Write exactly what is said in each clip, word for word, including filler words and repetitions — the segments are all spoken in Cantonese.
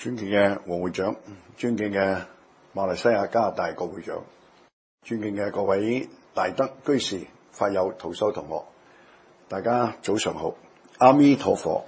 尊敬嘅黃會長，尊敬嘅馬來西亞加拿大國會長，尊敬嘅各位大德居士、法友、徒修同學，大家早上好，阿彌陀佛。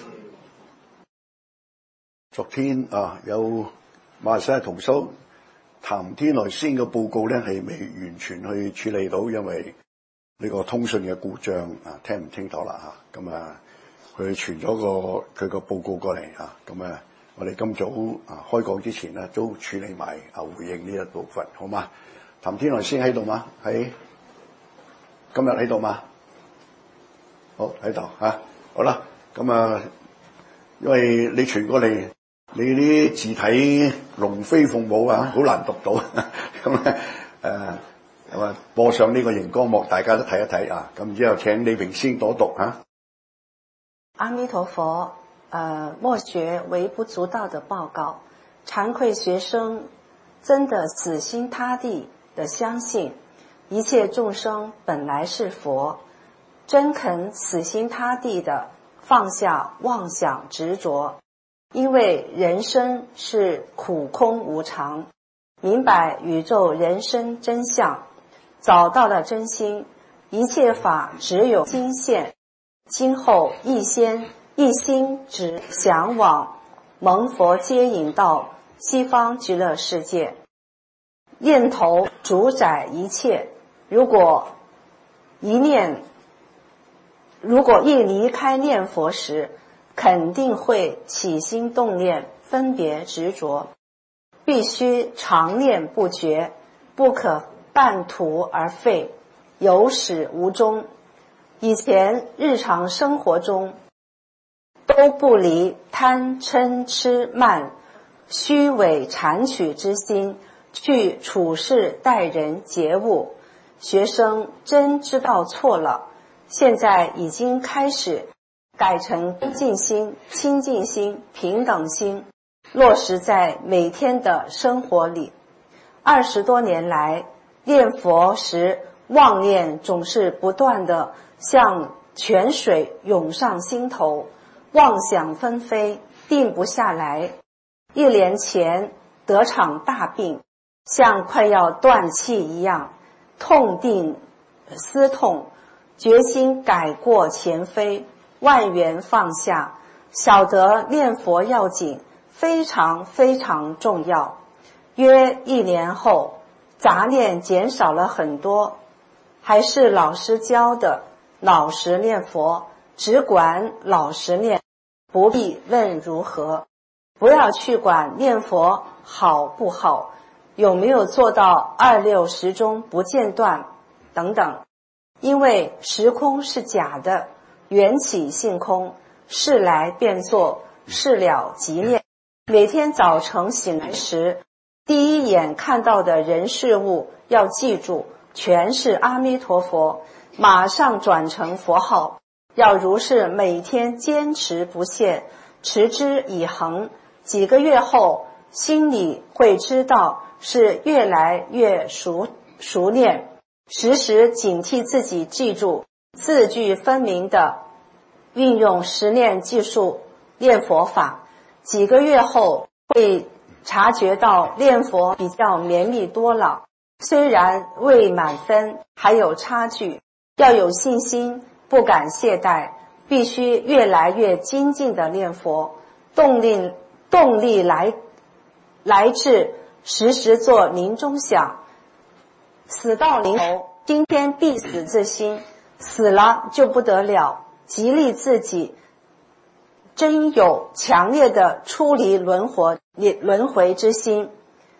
昨天啊，有馬來西亞徒修譚天來先嘅報告咧，係未完全去處理到，因為呢個通訊嘅故障啊，聽唔清楚啦嚇。咁啊，佢傳咗個佢個報告過嚟嚇，咁啊。我哋今早啊開講之前咧，都處理埋啊回應呢一部分，好嗎？譚天來先喺度嗎？喺今日喺度嗎？好喺度嚇，好啦，咁啊，因為你傳過嚟，你啲字體龍飛鳳舞啊，好難讀到，咁咧誒，咁啊播上呢個熒光幕，大家都睇一睇啊，咁之後請李榮先多讀嚇。 阿彌陀佛。呃，莫學微不足道的報告，慚愧學生真的死心塌地的相信一切眾生本來是佛，真肯死心塌地的放下妄想執着，因為人生是苦空無常，明白宇宙人生真相，找到了真心，一切法只有心現，今後一先一心只向往蒙佛接引到西方極樂世界，念頭主宰一切。如果一念，如果一離開念佛時，肯定會起心動念，分別執着。必須常念不絕，不可半途而廢，有始無終。以前日常生活中，都不離貪嗔癡慢虛偽讒取之心去處事待人接物，學生真知道錯了，現在已經開始改成恭敬心、親近心、平等心，落實在每天的生活裡。二十多年來，念佛時妄念總是不斷的像泉水湧上心頭，妄想紛飛，定不下來。一年前得場大病，像快要斷氣一樣，痛定思痛，決心改過前非，萬緣放下，曉得念佛要緊，非常非常重要。約一年後，雜念減少了很多，還是老師教的，老實念佛，只管老實念，不必問如何，不要去管念佛好不好，有沒有做到二六時中不間斷等等。因為時空是假的，緣起性空，事來便做，事了即念。每天早晨醒來時，第一眼看到的人事物，要記住全是阿彌陀佛，馬上轉成佛號，要如是每天堅持不懈，持之以恆。幾個月後，心裡會知道是越來越熟熟練，時時警惕自己記住，字句分明的運用十念計數念佛法。幾個月後會察覺到念佛比較綿密多了，雖然未滿分，還有差距，要有信心，不敢懈怠，必須越來越精進的念佛，動力動力來來自時時做臨終想，死到臨頭，今天必死之心，死了就不得了，激勵自己，真有強烈的出離輪迴輪迴之心。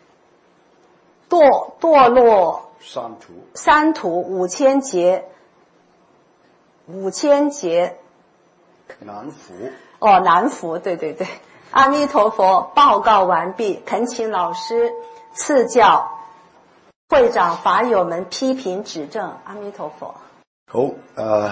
墮墮落三途三途五千劫，五千劫難服哦，難服，對對對。阿彌陀佛，報告完畢，懇請老師賜教，會長法友們批評指正。阿彌陀佛。 好，誒、呃，呢、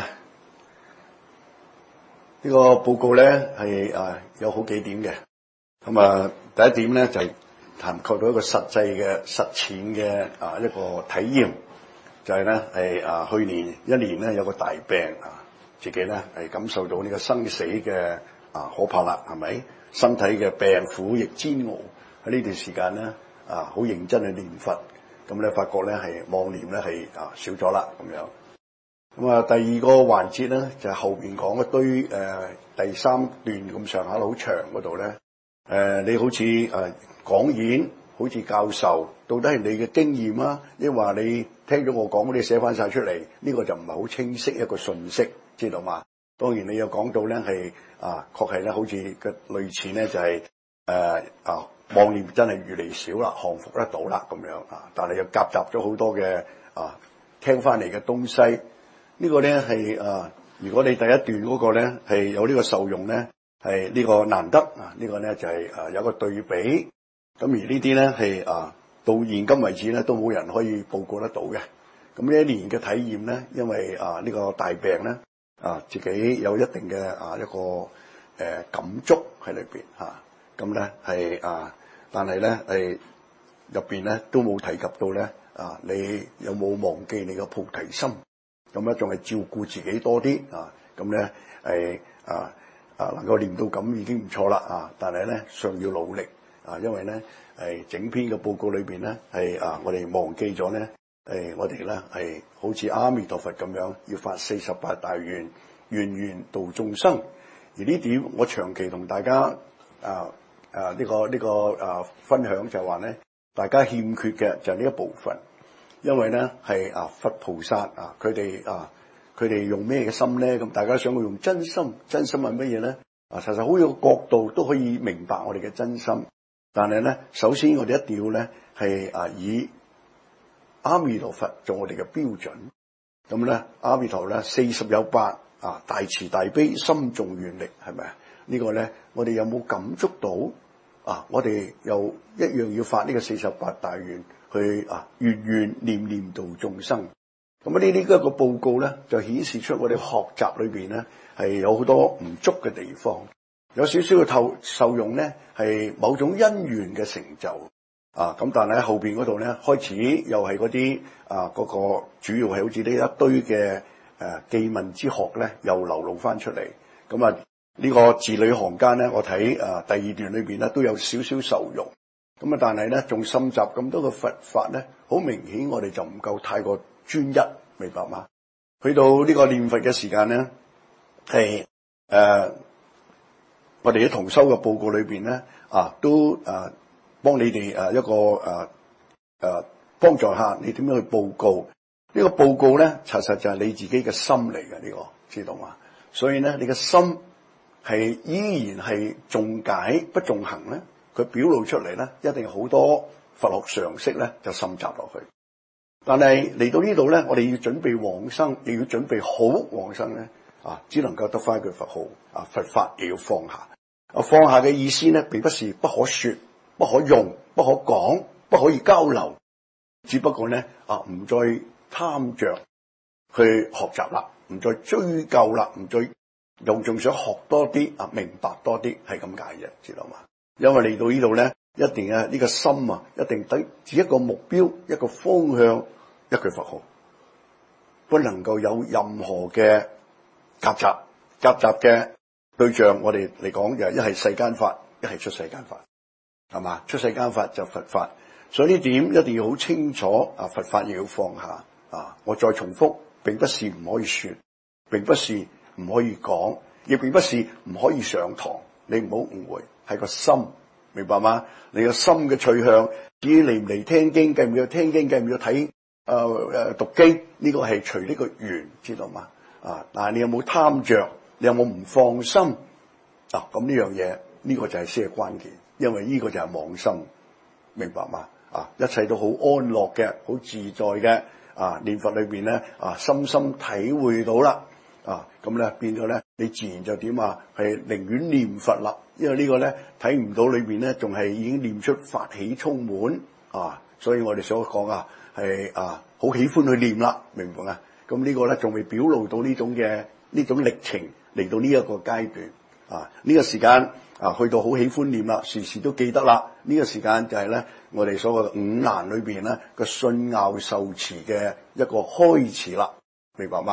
這個報告咧係誒有好幾點嘅，咁啊第一點咧就係、是、談及到一個實際嘅實踐嘅啊一個體驗，就係咧係啊去年一年咧有個大病啊，自己咧係感受到呢個生死嘅啊可怕啦，係咪？身體嘅病苦亦煎熬，喺呢段時間咧啊，好認真去念佛，咁咧發覺咧係妄念咧係啊少咗啦咁樣。咁啊，第二個環節咧就係、是、後邊講一堆誒、呃、第三段咁上下好長嗰度咧，誒、呃、你好似誒講演，好似教授，到底係你嘅經驗啊，抑或你聽咗我講，你寫翻晒出嚟，呢、這個就唔係好清晰一個信息，知道嘛？當然你有講到咧係啊，確係咧好似嘅類似咧就係、是、誒、呃、啊妄念真係越嚟越少啦，降服得到啦咁樣啊，但係又夾雜咗好多嘅啊聽翻嚟嘅東西。呢個咧係啊，如果你第一段嗰個咧係有呢個受用咧，係呢個難得啊，呢個咧就係啊有個對比。咁而呢啲咧係啊到現今為止咧都冇人可以報告得到嘅。咁呢一年嘅體驗咧，因為啊呢個大病咧啊自己有一定嘅啊一個誒感觸喺裏邊嚇。咁咧係啊，但係咧係入邊咧都冇提及到咧啊，你有冇忘記你嘅菩提心？咁咧仲係照顧自己多啲啊，咁咧係啊啊能夠練到咁已經唔錯啦啊！但係咧尚要努力啊，因為咧係整篇嘅報告裏邊咧係啊，我哋忘記咗咧係我哋咧係好似阿彌陀佛咁樣要發四十八大願，願願度眾生。而呢點我長期同大家啊啊呢個呢個啊分享就係話咧，大家欠缺嘅就係呢一部分。因為咧係啊佛菩薩啊，佢哋啊佢哋用咩嘅心咧？咁大家想佢用真心，真心係乜嘢咧？啊，實實好有個角度都可以明白我哋嘅真心。但係咧，首先我哋一定要咧係啊以阿彌陀佛做我哋嘅標準。咁咧阿彌陀咧四十有八啊，大慈大悲，心重願力，係咪啊？這個、呢個咧我哋有冇感觸到啊？我哋又一樣要發呢個四十八大願。去啊，願願念念度眾生。咁啊，呢啲一個報告咧，就顯示出我哋學習裏邊咧係有好多唔足嘅地方，有少少嘅透受用咧係某種因緣嘅成就啊。咁但係喺後邊嗰度咧，開始又係嗰啲啊嗰、那個主要係好似呢一堆嘅誒記問之學咧，又流露翻出嚟。咁啊，呢、這個字裏行間咧，我睇啊第二段裏邊咧都有少少受用。咁啊，但係咧，仲深習咁多嘅佛法咧，好明顯我哋就唔夠太過專一，明白嗎？去到呢個念佛嘅時間咧，係誒、呃，我哋喺同修嘅報告裏邊咧，啊，都誒幫、呃、你哋誒一個誒誒、呃、幫助下你點樣去報告。呢、這個報告咧，查實就係你自己嘅心嚟嘅，呢、這個知道嘛？所以咧，你嘅心係依然係重解不重行咧。佢表露出嚟咧，一定好多佛學常識咧就滲雜落去。但係嚟到呢度咧，我哋要準備往生，亦要準備好往生咧，啊，只能夠得翻一句佛號，啊，佛法亦要放下。啊，放下嘅意思咧，並不是不可說、不可用、不可講、不可以交流，只不過咧，啊，唔再貪着去學習啦，唔再追究啦，唔再又仲想學多啲，啊，明白多啲，係咁解嘅，知道嘛？因為嚟到呢度咧，一定啊呢個心啊，一定等住一個目標、一個方向、一句佛號，不能夠有任何嘅夾雜。夾雜嘅對象，我哋嚟講就一係世間法，一係出世間法，係嘛？出世間法就佛法，所以呢點一定要好清楚啊！佛法亦要放下啊！我再重複，並不是唔可以說，並不是唔可以講，亦並不是唔可以上堂。你唔好誤會。係個心，明白嗎？你個心嘅取向，至於嚟唔嚟聽經，繼唔繼續聽經，繼唔繼續睇誒誒讀經，呢、這個係隨呢個緣，知道嗎？啊，但係你有冇貪着？你有冇唔放心？啊，咁呢樣嘢，呢、這個就係先係關鍵，因為呢個就係妄心，明白嗎？啊，一切都好安樂嘅，好自在嘅，啊，念佛裏邊咧，啊，深深體會到啦。啊，咁咧變咗咧，你自然就點啊？係寧願念佛啦，因為個呢個咧睇唔到裏邊咧，仲係已經念出法喜充滿啊！所以我哋所講啊，係啊，好喜歡去念啦，明唔明啊？咁呢個咧仲未表露到呢種嘅呢種歷程嚟到呢一個階段啊！呢、這個時間啊，去到好喜歡念啦，時時都記得啦。呢、這個時間就係咧，我哋所謂嘅五難裏邊咧個信拗受持嘅一個開始啦，明白嗎？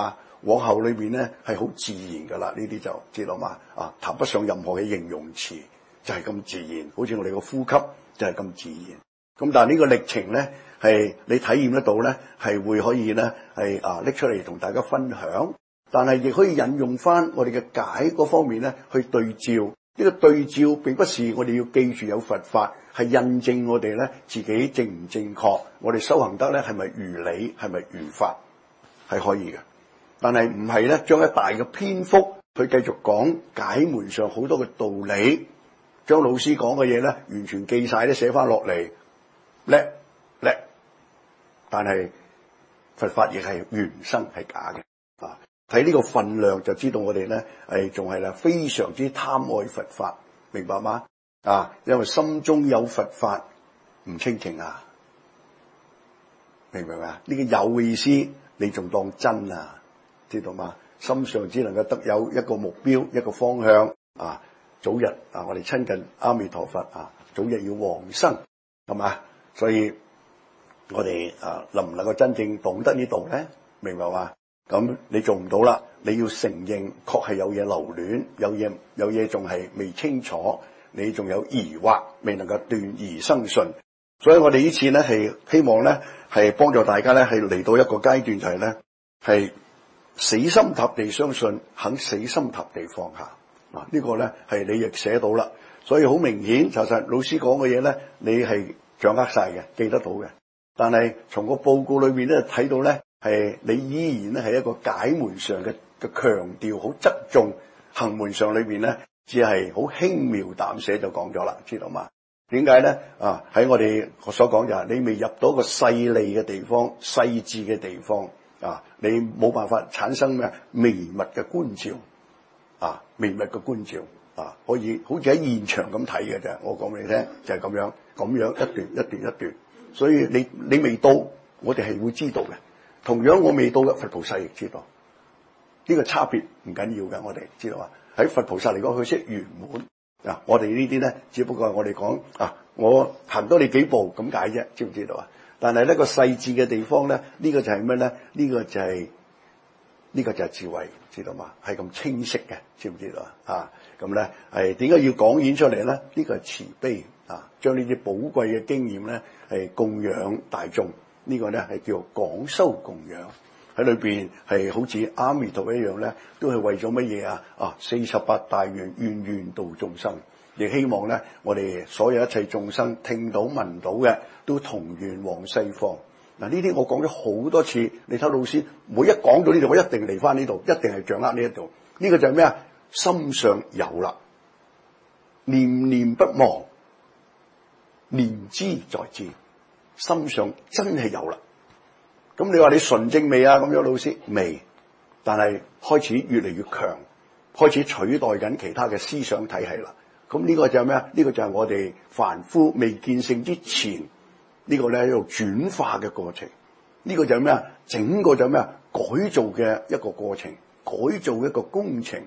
往後裏邊咧係好自然噶啦，呢啲就知道嘛？啊，談不上任何嘅形容詞，就係咁自然，好似我哋個呼吸就係咁自然。咁但係呢個歷程咧係你體驗得到咧，係會可以咧係啊拎出嚟同大家分享，但係亦可以引用翻我哋嘅解嗰方面咧去對照。呢個對照並不是我哋要記住有佛法，係印證我哋咧自己正唔正確，我哋修行得咧係咪如理，係咪如法，係可以嘅。但係唔係咧將一大嘅篇幅去繼續講解門上好多嘅道理，將老師講嘅嘢咧完全記晒咧寫翻落嚟，叻叻。但係佛法亦係原生係假嘅啊！睇呢個分量就知道我哋咧係仲係啦，非常之貪愛佛法，明白嗎？啊，因為心中有佛法唔清淨啊，明唔明啊？呢個有嘅意思，你仲當真啊？知道嗎？心上只能夠得有一個目標，一個方向啊，早日啊，我哋親近阿彌陀佛啊，早日要往生，係嘛？所以我哋啊，能唔能夠真正懂得呢度咧？明白嗎？咁你做唔到啦，你要承認確係有嘢留戀，有嘢有嘢仲係未清楚，你仲有疑惑，未能夠斷疑生信。所以我哋呢次咧係希望咧係幫助大家咧係嚟到一個階段，就係咧係死心塌地相信，肯死心塌地放下。嗱，呢個咧係你亦寫到啦，所以好明顯，就實老師講嘅嘢咧，你係掌握晒嘅，記得到嘅。但係從個報告裏面咧睇到咧。係你依然咧係一個解門上嘅嘅強調，好側重行門上裏邊咧，只係好輕描淡寫就講咗啦，知道嘛？點解咧？啊，喺我哋所講就係你未入到個細膩嘅地方、細緻嘅地方啊，你冇辦法產生咩微密嘅觀照啊，微密嘅觀照啊，可以好似喺現場咁睇嘅啫。我講俾你聽，就係咁樣，咁樣一段一段一段。所以你你未到，我哋係會知道嘅。同樣我未到嘅佛菩薩亦知道，呢個差別唔緊要嘅，我哋知道啊。喺佛菩薩嚟講，佢識圓滿啊。我哋呢啲咧，只不過係我哋講啊，我行多你幾步咁解啫，知唔知道啊？但係呢個細緻嘅地方咧，呢個就係咩咧？呢個就係呢個就係智慧，知道嘛？係咁清晰嘅，知唔知道啊？啊，咁咧係點解要講演出嚟咧？呢個係慈悲啊，將呢啲寶貴嘅經驗咧係供養大眾。呢個咧係叫廣修供養，喺裏邊係好似阿彌陀一樣咧，都係為咗乜嘢啊？啊，四十八大願，願願度眾生，亦希望咧我哋所有一切眾生聽到聞到嘅，都同願往西方。嗱，呢啲我講咗好多次，你睇老師每一講到呢度，我一定嚟翻呢度，一定係掌握呢一度。呢個就係咩啊？心上有啦，念念不忘，念之在之。心上真係有啦，咁你話你純正未啊？咁樣老師未，但係開始越嚟越強，開始取代緊其他嘅思想體系啦。咁呢個就係咩啊？呢個就係我哋凡夫未見性之前，呢個咧一個轉化嘅過程。呢個就係咩啊？整個就係咩啊？改造嘅一個過程，改造一個工程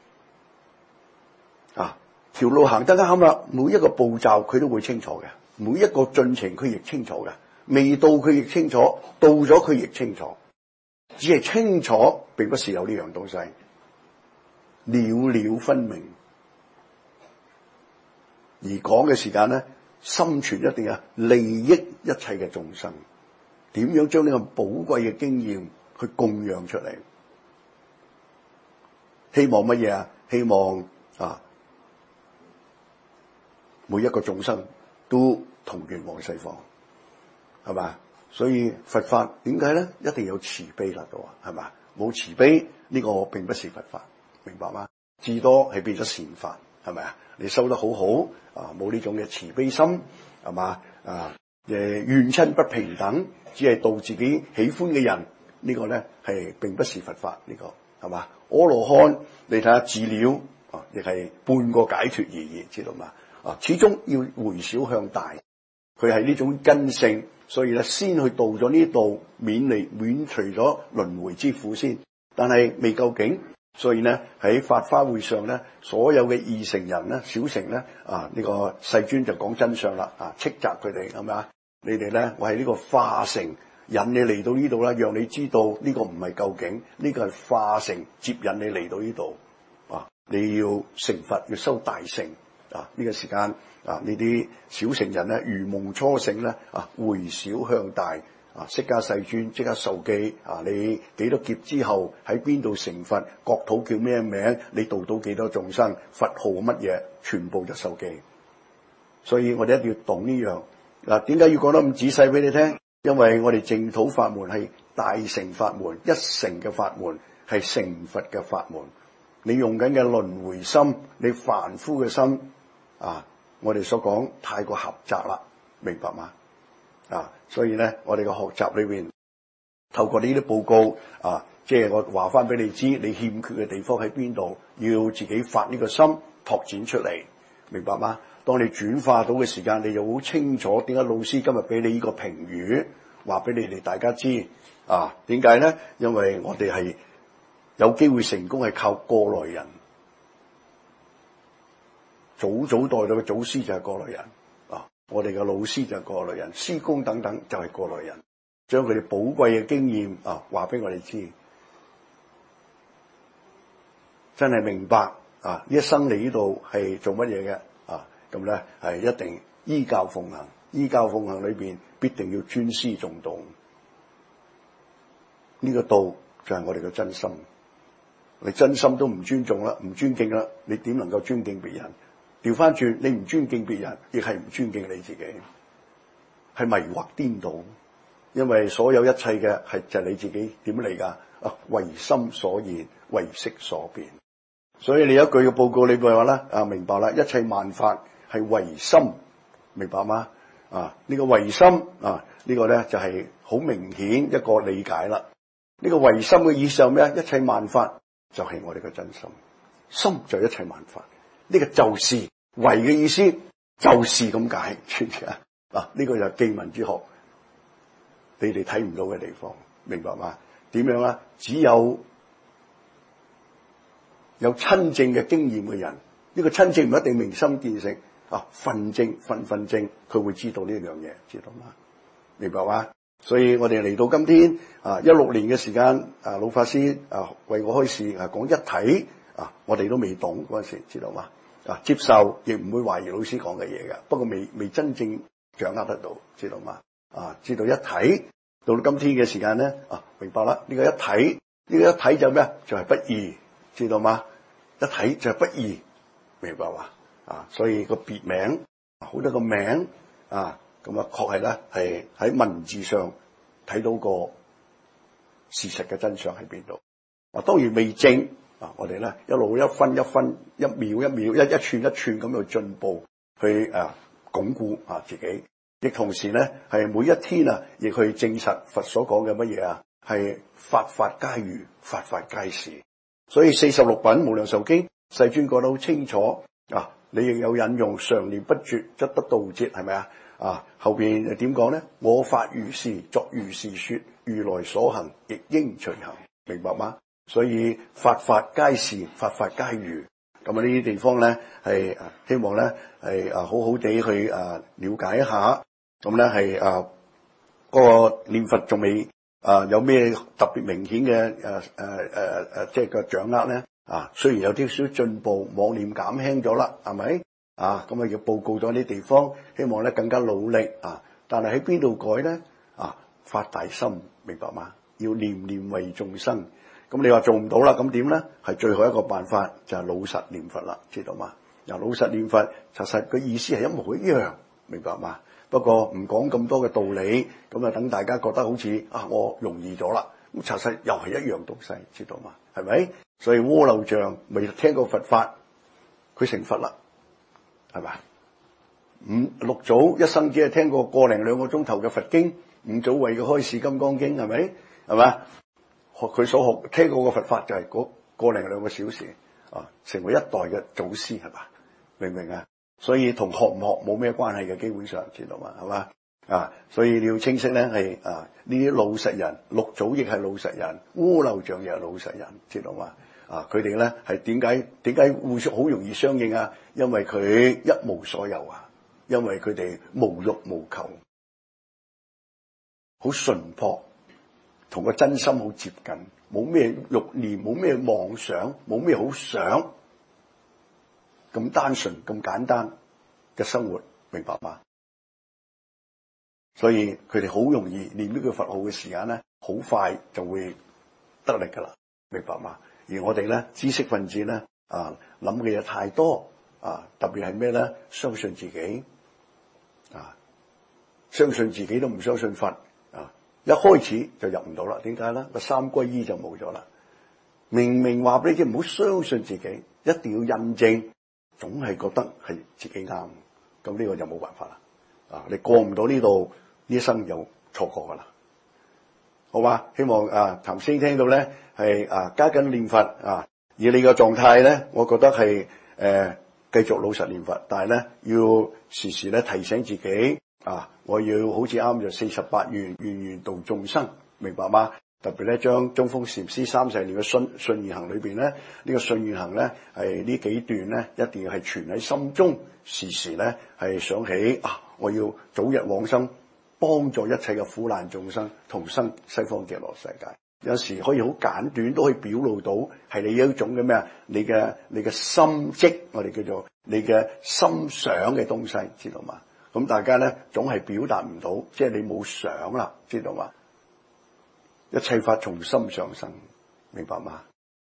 啊！條路行得啱啦，每一個步驟佢都會清楚嘅。每一個進程佢亦清楚嘅，未到佢亦清楚，到咗佢亦清楚，只係清楚並不是有呢樣東西，了了分明。而講嘅時間咧，心存一定係利益一切嘅眾生，點樣將呢個寶貴嘅經驗去供養出嚟？希望乜嘢啊？希望啊，每一個眾生都同願往西方，係嘛？所以佛法點解咧？一定要有慈悲啦，到啊，係嘛？冇慈悲呢個並不是佛法，明白嗎？至多係變咗善法，係咪啊？你修得好好啊，冇呢種嘅慈悲心，係嘛？啊，誒怨親不平等，只係度自己喜歡嘅人，呢個咧係並不是佛法，呢個係嘛？阿羅漢你睇下自了啊，亦係半個解脫而已，知道嘛？啊，始終要回小向大，佢係呢種根性，所以咧先去度咗呢度，免離免除咗輪迴之苦先。但係未夠勁，所以咧喺法花會上咧，所有嘅二乘人咧、小乘咧，啊呢、這個世尊就講真相啦，啊斥責佢哋係咪啊？你哋咧，我係呢個化城引你嚟到呢度啦，讓你知道呢個唔係究竟，呢個係化成接引你嚟到呢度啊！你要成佛，要修大乘啊！呢個時間啊，呢啲小乘人咧，如夢初醒咧啊，回小向大啊！釋迦世尊即刻授記啊！你幾多劫之後喺邊度成佛？國土叫咩名？你度到幾多眾生？佛號乜嘢？全部就授記。所以我哋一定要懂呢樣嗱。點解要講得咁仔細俾你聽？因為我哋淨土法門係大乘法門，一乘嘅法門係成佛嘅法門。你用緊嘅輪迴心，你凡夫嘅心啊，我哋所講太過狹窄啦，明白嗎？啊，所以咧，我哋嘅學習裏邊透過呢啲報告啊，即係我話翻俾你知，你欠缺嘅地方喺邊度，要自己發呢個心拓展出嚟，明白嗎？當你轉化到嘅時間，你就好清楚點解老師今日俾你呢個評語，話俾你哋大家知啊？點解咧？因為我哋係有機會成功係靠過來人，祖祖代代嘅祖師就係過來人啊！我哋嘅老師就係過來人，師公等等就係過來人，將佢哋寶貴嘅經驗啊話俾我哋知，真係明白啊！呢一生嚟呢度係做乜嘢嘅啊？咁咧係一定依教奉行，依教奉行裏邊必定要尊師重道。呢、這個道就係我哋嘅真心。你真心都唔尊重啦，唔尊敬啦，你點能夠尊敬別人？調翻轉，你唔尊敬別人，亦係唔尊敬你自己，係迷惑顛倒。因為所有一切嘅係就係你自己點嚟噶？啊，唯心所現，唯識所變。所以你有一句嘅報告，你咪話啦，啊，明白啦，一切萬法係唯心，明白嗎？啊，呢、這個唯心啊，這個、呢個咧就係、是、好明顯一個理解啦。呢、這個唯心嘅意思係咩？一切萬法就係我哋嘅真心，心就係一切萬法。呢、這個就是唯嘅意思，就是咁解，知唔知啊？啊，呢個就係經文之學，你哋睇唔到嘅地方，明白嗎？點樣啊？只有有親證嘅經驗嘅人，呢、這個親證唔一定明心見性啊，分證分分證，佢會知道呢樣嘢，知道嗎？明白嗎？所以我哋嚟到今天啊，一六年嘅時間啊，老法師啊為我開示啊，講一體啊，我哋都未懂嗰陣時，知道嗎？啊，接受亦唔會懷疑老師講嘅嘢嘅，不過未未真正掌握得到，知道嗎？啊，知道一體到到今天嘅時間咧啊，明白啦。呢、這個一體，呢、這個一體就咩？就係、是、不異，知道嗎？一體就係不異，明白嘛？啊，所以個別名好多個名啊。咁啊，確係咧，係喺文字上睇到個事實嘅真相喺邊度。啊，當然未證啊，我哋咧一路一分一分、一秒一秒、一一寸一寸咁去進步，去啊鞏固啊自己。亦同時咧，係每一天啊，亦去證實佛所講嘅乜嘢啊，係法法皆如，法法皆是。所以四十六品無量壽經，世尊講得好清楚啊。你亦有引用，常念不絕，則得道節，係咪啊？啊，後邊點講咧？我法如是，作如是說，如來所行，亦應隨行，明白嗎？所以法法皆是，法法皆如。咁啊，呢啲地方咧係希望咧係啊好好地去啊了解一下。咁咧係啊嗰個念佛仲未啊有咩特別明顯嘅誒誒誒誒，即係個掌握咧啊。雖然有啲少進步，妄念減輕咗啦，係咪？啊，咁啊要報告咗啲地方，希望咧更加努力啊！但係喺邊度改咧？啊，發大心，明白嗎？要念念為眾生。咁你話做唔到啦，咁點咧？係最後一個辦法就係、是、老實念佛啦，知道嗎？嗱，老實念佛，其實個意思係一模一樣，明白嗎？不過唔講咁多嘅道理，咁啊等大家覺得好似啊我容易咗啦。咁其實又係一樣東西，知道嗎？係咪？所以阿耨像未聽過佛法，佢成佛啦。係嘛？五六祖一生只係聽過個零兩個鐘頭嘅佛經，五祖為佢開示《金剛經》，係咪？係嘛？學佢所學聽過嘅佛法就係嗰個零兩個小時啊，成為一代嘅祖師，係嘛？明唔明啊？所以同學唔學冇咩關係嘅，基本上知道嘛？係嘛？啊，所以你要清晰咧，係啊呢啲老實人，六祖亦係老實人，阿耨像亦係老實人，知道嘛？啊！佢哋咧係點解點解互相好容易相應啊？因為佢一無所有啊，因為佢哋無欲無求， 好純樸，同個真心好接近，冇咩慾念，冇咩妄想，冇咩好想，咁單純咁簡單嘅生活，明白嗎？所以佢哋好容易念呢個佛號嘅時間咧，好快就會得力噶啦，明白嗎？而我哋咧，知識分子咧，啊諗嘅嘢太多啊，特別係咩咧？相信自己啊，相信自己都唔相信佛啊，一開始就入唔到啦。點解咧？個三歸依就冇咗啦。明明話俾你知唔好相信自己，一定要印證，總係覺得係自己啱，咁呢個就冇辦法啦。啊，你過唔到呢度，呢一生又錯過噶啦。好嘛？希望啊，譚師兄聽到咧係啊，加緊念佛啊，而你個狀態咧，我覺得係誒繼續老實念佛，但係咧要時時咧提醒自己啊，我要好似啱就四十八願，願願度眾生，明白嗎？特別咧將中峰禪師三十年嘅信信願行裏邊咧，呢、這個信願行咧係呢幾段咧一定要係存喺心中，時時咧係想起啊，我要早日往生，幫助一切嘅苦難眾生同生西方極樂世界。有時可以好簡短都可以表露到係你一種嘅咩啊？你嘅你嘅心跡，我哋叫做你嘅心想嘅東西，知道嘛？咁大家咧總係表達唔到，即係你冇想啦，知道嘛？一切法從心上生，明白嗎？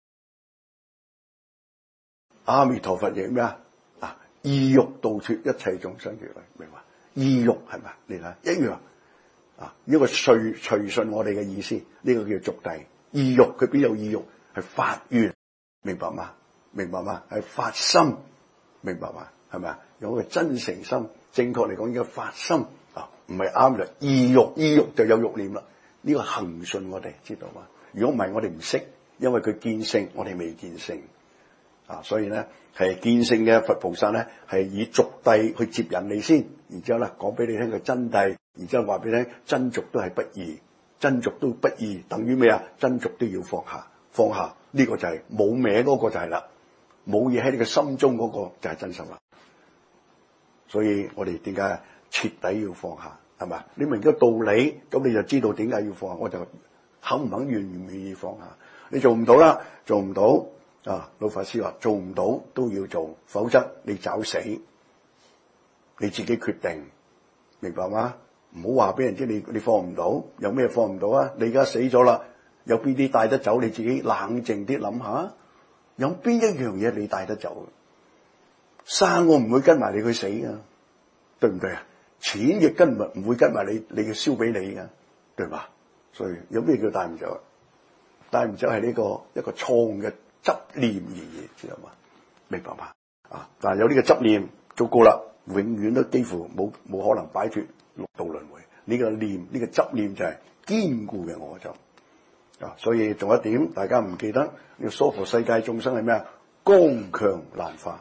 阿彌陀佛亦咩啊？啊，意欲度脫一切眾生如來，明白？意欲係咪？你睇一樣啊，呢個隨隨順我哋嘅意思，呢、這個叫俗諦。意欲佢邊有意欲？係發願，明白嗎？明白嗎？係發心，明白嗎？係咪啊？有個真誠心，正確嚟講應該發心啊，唔係啱嘅。意欲意欲就有欲念啦。呢、這個恆順我哋知道嘛？如果唔係我哋唔識，因為佢見性，我哋未見性啊，所以咧係見性嘅佛菩薩咧係以俗諦去接引你先，然之後咧講俾你聽個真諦，然之後話俾你聽真俗都係不易，真俗都不易，等於咩啊？真俗都要放下，放下呢、這個就係冇名嗰個就係啦，冇嘢喺你嘅心中嗰個就係真心啦。所以我哋點解徹底要放下？係咪？你明咗道理，咁你就知道點解要放下。我就肯唔肯願唔願意放下？你做唔到啦，做唔到啊！老法師話做唔到都要做，否則你找死，你自己決定，明白嗎？唔好話俾人知你你放唔到，有咩放唔到啊？你而家死咗啦，有邊啲帶得走？你自己冷靜啲諗下，有邊一樣嘢你帶得走？生我唔會跟埋你去死噶，對唔對啊？錢亦跟唔唔會跟埋你，你嘅燒俾你嘅，對吧？所以有咩叫帶唔走？帶唔走係呢個一個錯誤嘅執念而已，知道嘛？明白嘛？啊！但係有呢個執念，糟糕啦，永遠都幾乎冇冇可能擺脫六道輪迴。呢、這個念，呢、這個執念就係堅固嘅我執啊！所以仲有一點，大家唔記得，呢、這個娑婆世界眾生係咩啊？剛強難化。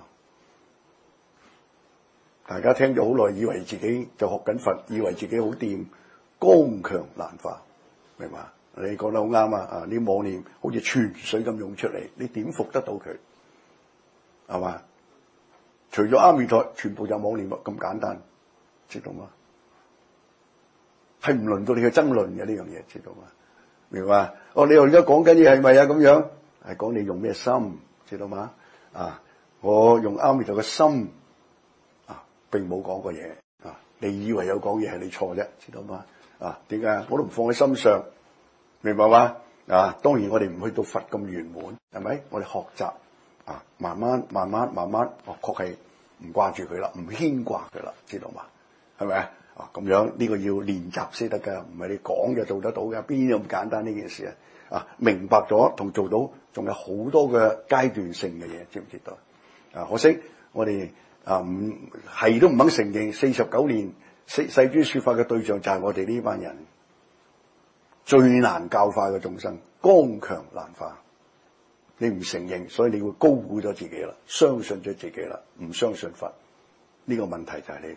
大家聽咗好耐，以為自己就學緊佛，以為自己好掂，剛強難化，明白？你講得好啱啊！啊，啲妄念好似泉水咁湧出嚟，你點服得到佢？係嘛？除咗阿彌陀，全部就妄念咁簡單，知道嗎？係唔輪到你去爭論嘅呢樣嘢，知道嗎？明白？哦，你而家講緊嘢係咪啊？咁樣係講你用咩心，知道嗎？啊，我用阿彌陀嘅心。並冇講過嘢啊！你以為有講嘢係你錯啫，知道嗎？啊，點解？我都唔放喺心上，明白嗎？啊，當然我哋唔去到佛咁圓滿，係咪？我哋學習啊，慢慢、慢慢、慢慢，哦，確係唔掛住佢啦，唔牽掛佢啦，知道嗎？係咪啊？咁樣呢個要練習先得㗎，唔係你講就做得到㗎，邊有咁簡單呢件事啊？啊，明白咗同做到，仲有好多嘅階段性嘅嘢，知唔知道？啊，可惜我哋。啊，唔係都唔肯承認，四十九年世世尊說法嘅對象就係我哋呢班人，最難教化嘅眾生，剛強難化。你唔承認，所以你會高估咗自己啦，相信咗自己啦，唔相信佛。呢、這個問題就喺呢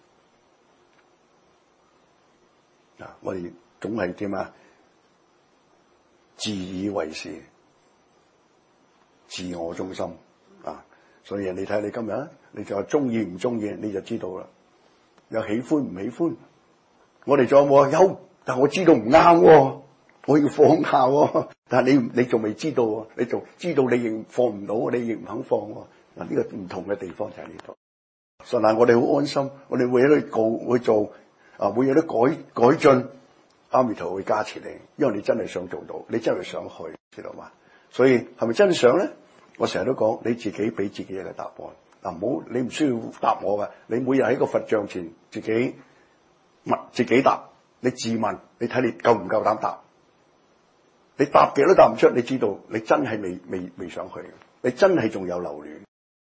度。啊，我哋總係點啊？自以為是，自我中心啊！所以你睇你今日，你就話中意唔中意，你就知道啦。有喜歡唔喜歡，我哋仲有冇啊？有但我知道唔啱喎，我要放下喎。但係你你仲未知道喎，你仲知道你仍放唔到，你仍唔肯放喎。嗱，呢個唔同嘅地方就喺呢度。神啊，我哋好安心，我哋會有啲做會做啊，會有啲改改進。阿彌陀會加持你，因為你真係想做到，你真係想去，知道嘛？所以係咪真想咧？我成日都講，你自己俾自己一個答案。嗱，唔好你唔需要答我㗎，你每日喺個佛像前自己問自己答，你自問，你睇你夠唔夠膽答？你答極都答唔出，你知道你真係未未未想去，你真係仲有留戀。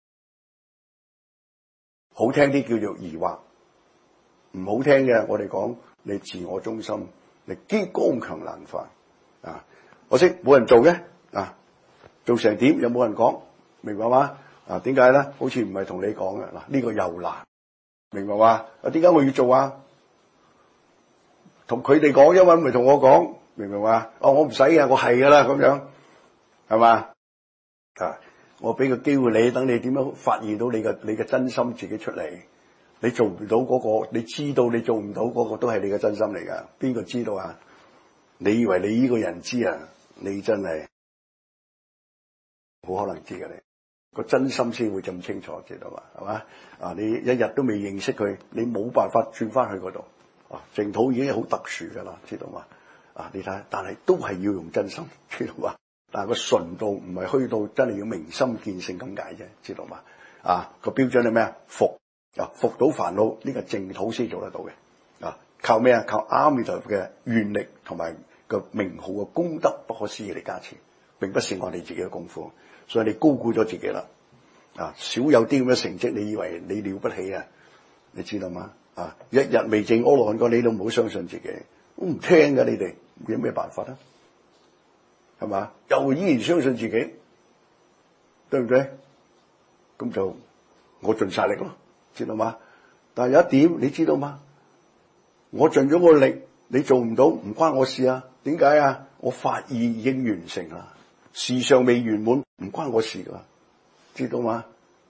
好聽啲叫做疑惑，唔好聽嘅我哋講你自我中心，你激剛強難犯啊！可惜冇人做嘅啊，做成點有冇人講？明白嗎？啊，點解咧？好似唔係同你講嘅嗱，呢個又難，明白嗎？啊，點解我要做啊？同佢哋講，因為唔係同我講，明白嗎？哦，我唔使嘅，我係噶啦，咁樣係嘛？啊，我俾個機會你，等你點樣發現到你嘅你嘅真心自己出嚟。你做唔到嗰個，你知道你做唔到嗰個都係你嘅真心嚟噶。邊個知道啊？你以為你呢個人知啊？你真係冇可能知嘅，你個真心先會咁清楚，知道嘛？係嘛？啊，你一日都未認識佢，你冇辦法轉翻去嗰度。啊，淨土已經好特殊噶啦，知道嘛？啊，你睇，但係都係要用真心，知道嘛？但係個純度唔係虛度，真係要明心見性咁解啫，知道嘛？啊，個標準係咩啊？服啊，服到煩惱呢個淨土先做得到嘅。啊，靠咩啊？靠阿彌陀佛嘅願力同埋個名號嘅功德不可思議嚟加持，並不是我哋自己嘅功夫。所以你高估咗自己啦。啊，少有啲咁嘅成績，你以為你了不起啊？你知道嗎？啊，一日未證阿羅漢果，你都唔好相信自己，我唔聽㗎，你哋有咩辦法啊？係嘛？又依然相信自己，對唔對？咁就我盡晒力咯，知道嗎？但係有一點你知道嗎？我盡咗我力，你做唔到，唔關我事啊？點解啊？我法意已經完成啦，事尚未圓滿，唔關我事噶，知道嗎？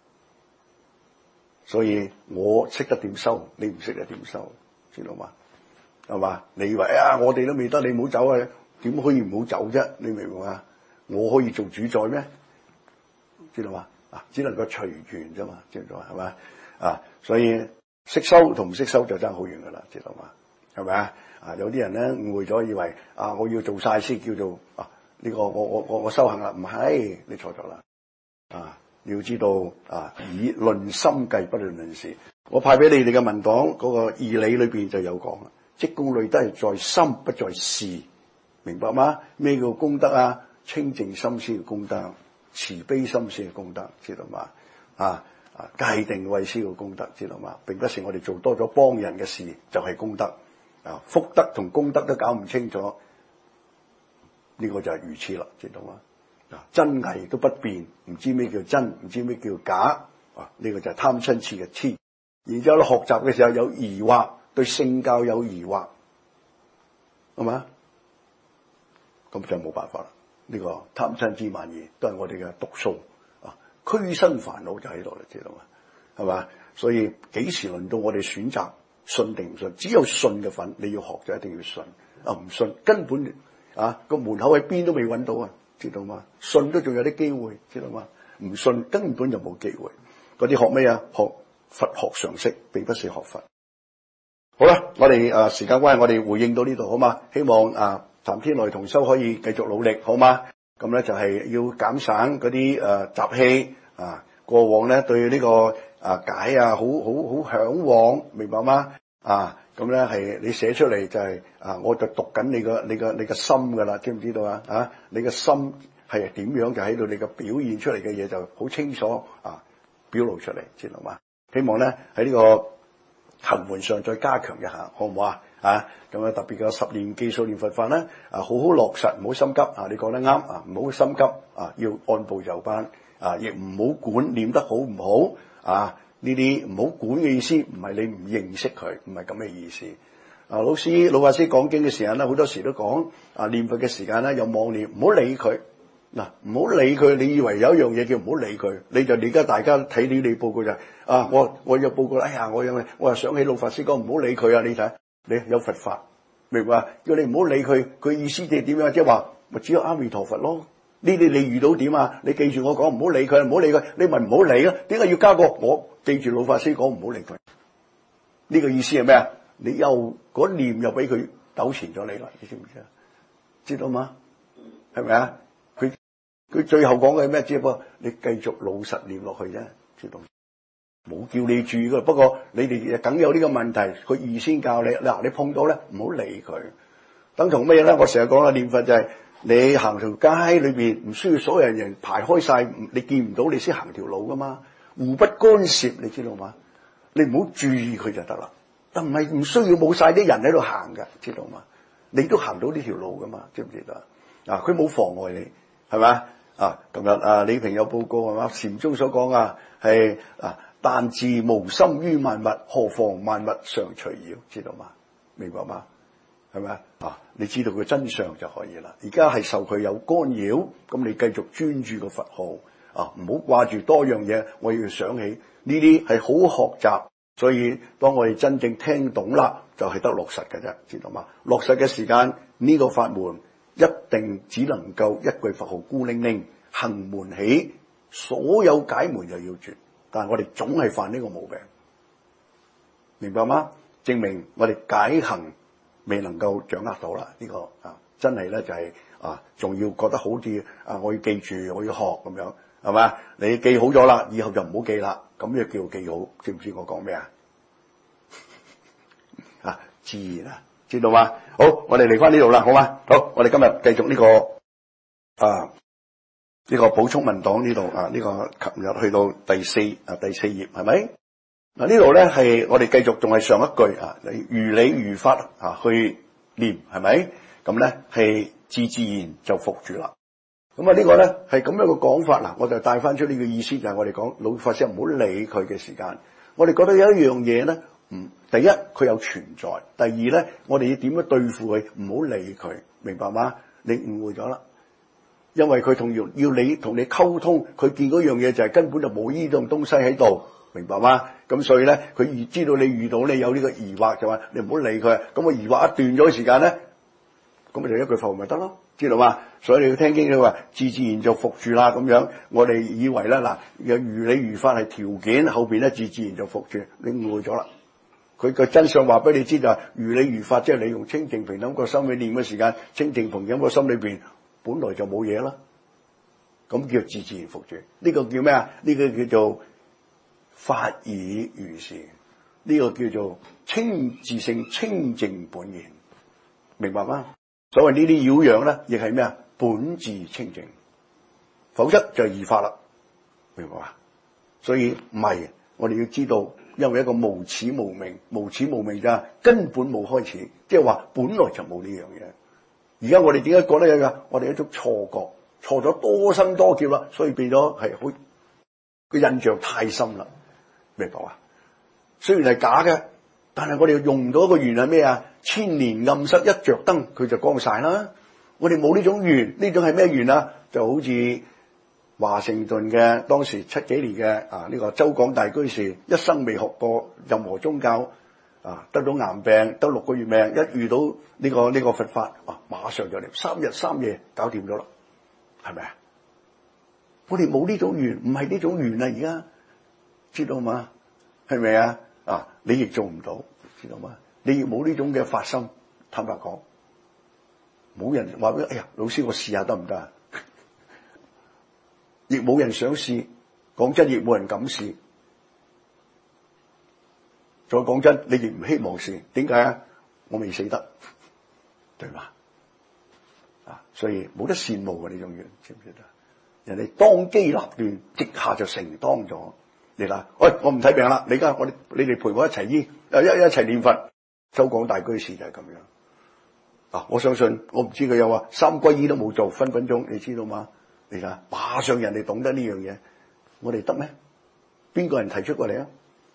所以我識得點收，你唔識得點收，知道嗎？係嘛？你以為哎呀，我哋都未得，你唔好走啊？點可以唔好走啫？你明唔明啊？我可以做主宰咩？知道嘛？啊，只能夠隨緣啫嘛，知道嘛？係嘛？啊，所以識收同唔識收就爭好遠噶啦，知道嘛？係咪啊？啊，有啲人咧誤會咗，以為啊，我要做晒先叫做啊呢個我我我我修行啦，唔係，你錯咗啦。啊，你要知道啊，以論心計，不論論事。我派俾你哋嘅文檔嗰個義理裏邊就有講啦，積功累德係在心，不在事。明白嗎？咩叫功德啊？清淨心先嘅功德，慈悲心先嘅功德，知道嗎？啊啊，戒定慧先嘅功德，知道嗎？並不是我哋做多咗幫人嘅事就係功德啊，福德同功德都搞唔清楚，呢、這個就係愚痴啦，知道嗎？啊，真偽都不辨，唔知咩叫真，唔知咩叫假啊，呢、這個就係貪嗔痴嘅痴。然之後咧，學習嘅時候有疑惑，對聖教有疑惑，係嘛？咁就冇辦法啦。呢、這個貪嗔痴慢疑都係我哋嘅毒素啊，驅生煩惱就喺度啦，知道嘛？係嘛？所以幾時輪到我哋選擇信定唔信？只有信嘅份，你要學就一定要信啊！唔信根本啊個門口喺邊都未揾到啊，知道嘛？信都仲有啲機會，知道嘛？唔信根本就冇機會。嗰啲學咩啊？學佛學常識，並不是學佛。好啦，我哋誒、啊、時間關係，我哋回應到呢度好嘛？希望啊。談天來同修可以繼續努力，好嗎？咁咧就係要減省嗰啲誒習氣啊。過往咧對呢、這個啊解啊，好好好嚮往，明白嗎？啊，咁咧係你寫出嚟就係、是、啊，我就讀緊你個你個你個心噶啦，知唔知道啊？啊，你個心係點樣就喺度，你個表現出嚟嘅嘢就好清楚啊，表露出嚟，知道嗎？希望咧喺呢個行門上再加強一下，好唔好啊？啊，咁啊特別嘅十年記數念佛法咧，啊好好落實，唔好心急啊！你講得啱啊，唔好心急啊，要按部就班啊，亦唔好管念得好唔好啊？呢啲唔好管嘅意思，唔係你唔認識佢，唔係咁嘅意思。啊，老師老法師講經嘅時間咧，好多時都講啊，念佛嘅時間咧有妄念，唔好理佢嗱，唔好理佢。你以為有一樣嘢叫唔好理佢，你就而家大家睇你哋報告就係、啊，我我有報告，哎呀，我有我又想起老法師講唔好理佢啊，你睇。你有佛法明白？叫你唔好理佢，佢意思即係點樣？即係話咪只有阿彌陀佛咯。呢啲你遇到點啊？你記住我講，唔好理佢，唔好理佢，你咪唔好理啊？點解要加個我？記住老法師講，唔好理佢。呢個意思係咩啊？你又嗰念又俾佢糾纏咗你啦，你知唔知啊？知道嗎？係咪啊？佢佢最後講嘅係咩？只不過你繼續老實念落去啫，知道？冇叫你注意噶，不過你哋梗有呢個問題，佢預先教你嗱，你碰到咧唔好理佢。等同咩咧？我成日講啦，念佛就係、是、你行條街裏邊唔需要所有人人排開晒，你見唔到你先行條路噶嘛，互不干涉，你知道嘛？你唔好注意佢就得啦，但唔係唔需要冇晒啲人喺度行噶，知道嘛？你都行到呢條路噶嘛？知唔知道啊？佢冇妨礙你，係咪啊？今日啊，李平有報告係嘛？禪宗所講啊，係啊。但自無心於萬物，何妨萬物常隨擾？知道嗎？明白嗎？係咪啊？你知道佢真相就可以啦。而家係受佢有干擾，咁你繼續專注個佛號啊，唔好掛住多樣嘢。我要想起呢啲係好學習，所以當我哋真正聽懂啦，就係得落實嘅啫，知道嗎？落實嘅時間呢個法門一定只能夠一句佛號孤零零，行門起，所有解門就要絕。但係我哋總係犯呢個毛病，明白嗎？證明我哋解行未能夠掌握到啦，呢、這個啊真係咧就係、是、啊仲要覺得好啲啊，我要記住，我要學咁樣，係嘛？你記好咗啦，以後就唔好記啦，咁就叫記好，知唔知我講咩啊？啊，自然啊，知道嗎？好，我哋嚟翻呢度啦，好嗎？好，我哋今日繼續呢、這個啊。呢個補充文檔呢度啊，呢、這個琴日去到第四啊第四頁係咪？嗱呢度咧係我哋繼續仲係上一句啊，你如理如法啊去念係咪？咁咧係自自然就服住啦。咁啊呢個咧係咁樣嘅講法嗱，我就帶翻出呢個意思，就係、是、我哋講老法師唔好理佢嘅時間。我哋覺得有一樣嘢咧，唔第一佢有存在，第二咧我哋要點樣對付佢，唔好理佢，明白嗎？你誤會咗啦。因為佢同要要你同你溝通，佢見嗰樣嘢就係根本就冇呢種東西喺度，明白嗎？咁所以咧，佢知道你遇到你有呢個疑惑，就話你唔好理佢。咁個疑惑一斷咗嘅時間咧，咁咪就一句佛咪得咯，知道嘛？所以你要聽經佢話，自自然就服住啦咁樣。我哋以為咧嗱，有如理如法係條件，後邊咧自自然就服住，你誤會咗啦。佢個真相話俾你知就係如理如法，即係你用清淨平等個心去念嘅時間，清淨平等個心裏邊。本來就冇嘢啦，咁叫自自然服住。呢、這個叫咩啊？呢、這個叫做法爾如是，呢、這個叫做清自性清淨本然，明白嗎？所謂呢啲擾攘咧，亦係咩啊？本自清淨，否則就異法啦，明白嘛？所以唔係，我哋要知道，因為一個無始無明，無始無明咋，根本冇開始，即係話本來就冇呢樣嘢。而家我哋點解覺得有噶？我哋一種錯覺，錯咗多生多劫啦，所以變咗係好個印象太深啦，明白啊？雖然係假嘅，但係我哋用到一個緣係咩啊？千年暗室一着燈，佢就光晒啦。我哋冇呢種緣，呢種係咩緣啊？就好似華盛頓嘅當時七幾年嘅啊呢、這個周廣大居士，一生未學過任何宗教。啊！得到癌病，得六個月命，一遇到呢、這個呢、這個佛法，啊，馬上就嚟，三日三夜搞掂咗啦，係咪啊？我哋冇呢種緣，唔係呢種緣啊！而家知道嗎？係咪啊？啊，你亦做唔到，知道嗎？你亦冇呢種嘅發心，坦白講，冇人話俾，哎呀，老師我試下得唔得啊？亦冇人想試，講真，亦冇人敢試。再講真，你亦唔希望試，點解啊？我未死得，對嘛？啊，所以冇得羨慕嘅呢種緣，知唔知得？人哋當機立斷，即下就承當咗。你啦，喂，我唔睇病啦，你而家我你哋陪我一齊醫，一一齊念佛。周廣大居士就係咁樣。啊，我相信我唔知佢有話三皈依都冇做，分分鐘你知道嗎？你睇，馬上人哋懂得呢樣嘢，我哋得咩？邊個人提出過嚟啊？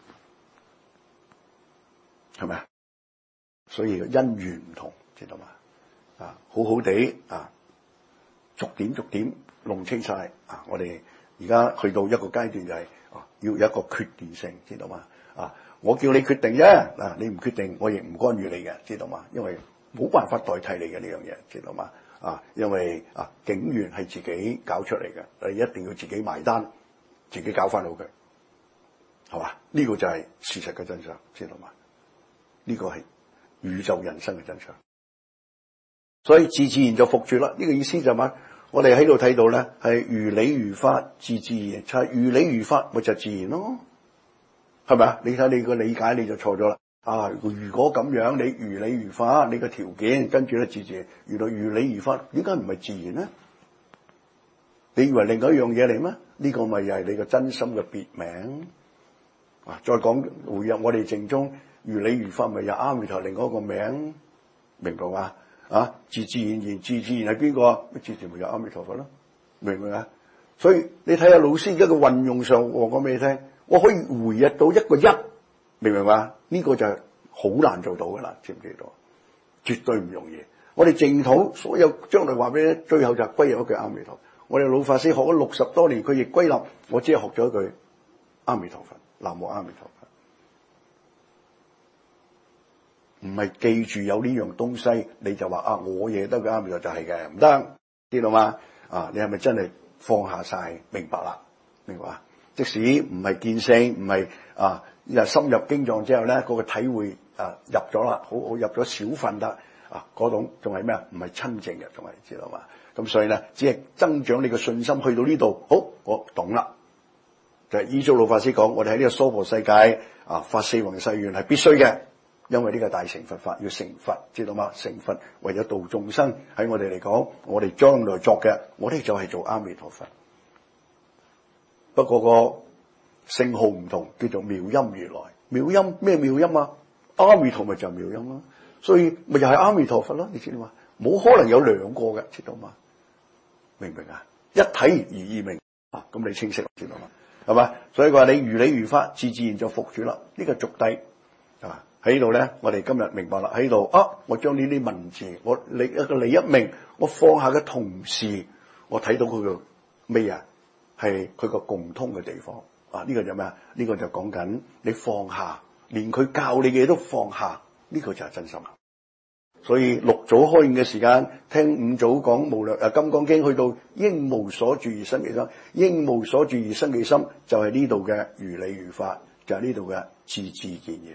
係咪啊？所以因緣唔同，知道嘛？啊，好好地啊，逐點逐點弄清晒啊！我哋而家去到一個階段就係、是、啊，要有一個決斷性，知道嘛？啊，我叫你決定啫，嗱、啊，你唔決定，我亦唔干預你嘅，知道嘛？因為冇辦法代替你嘅呢樣嘢，知道嘛？啊，因為啊警員係自己搞出嚟嘅，你一定要自己埋單，自己搞翻好佢，係嘛？呢個就係事實嘅真相，知道嘛？呢個係宇宙人生嘅真相。所以自自然就服住啦。呢個意思就係話，我哋喺度睇到咧，係如理如法，自自然就係如理如法，咪就自然咯，係咪啊？你睇你個理解你就錯咗啦。啊，如果咁樣，你如理如法，你個條件跟住咧自自然，原來如理如法，點解唔係自然咧？你以為另外一樣嘢嚟咩？呢個咪又係你個真心嘅別名啊！再講回入我哋正宗，如理如法咪又阿彌陀另外一個名，明白嘛？啊，自自然然，自自然係邊個啊？自自然咪有阿彌陀佛咯，明唔明啊？所以你睇下老師而家嘅運用上，我講俾你聽，我可以回入到一個一，明唔明嘛？呢個就係好難做到噶啦，知唔知道？絕對唔容易。我哋淨土所有將來話俾你，最後就係歸入一句阿彌陀佛。我哋老法師學咗六十多年，佢亦歸納，我只係學咗一句阿彌陀佛，南無阿彌陀佛。唔係記住有呢樣東西，你就話啊，我嘢得嘅阿彌陀就係嘅，唔得，知道嗎？啊，你係咪真係放下晒，明白啦？明白啊？即使唔係見性，唔係啊，又深入經藏之後咧，嗰個體會啊入咗啦，好好入咗少份得啊，嗰種仲係咩啊？唔係親證嘅，仲係知道嘛？咁所以咧，只係增長你嘅信心，去到呢度，好，我懂啦。就係依足老法師講，我哋喺呢個娑婆世界啊，發四弘誓願係必須嘅。因為呢個大乘佛法要成佛，知道嗎？成佛為咗度眾生，喺我哋嚟講，我哋將來作嘅，我哋就係做阿彌陀佛。不過個聖號唔同，叫做妙音如來。妙音咩妙音啊？阿彌陀咪就係妙音咯，所以咪就係阿彌陀佛咯。你知道嘛？冇可能有兩個嘅，知道嘛？明唔明啊？一體而異名啊，咁你清晰知道嘛？係嘛？所以話你如理如法，自自然就服住啦。呢、這個俗諦啊。喺度咧，我哋今日明白啦。喺度啊，我將呢啲文字，我理一個理一明，我放下嘅同時，我睇到佢個咩啊？係佢個共通嘅地方啊！呢、這個就咩啊？呢、這個就講緊你放下，連佢教你嘅嘢都放下，呢、這個就係真心啦。所以六祖開演嘅時間，聽五祖講無量誒《金剛經》，去到應無所住而生其心，應無所住而生其心，就係呢度嘅如理如法，就係呢度嘅自自然然。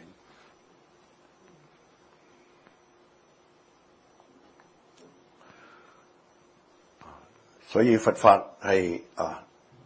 所以佛法係啊，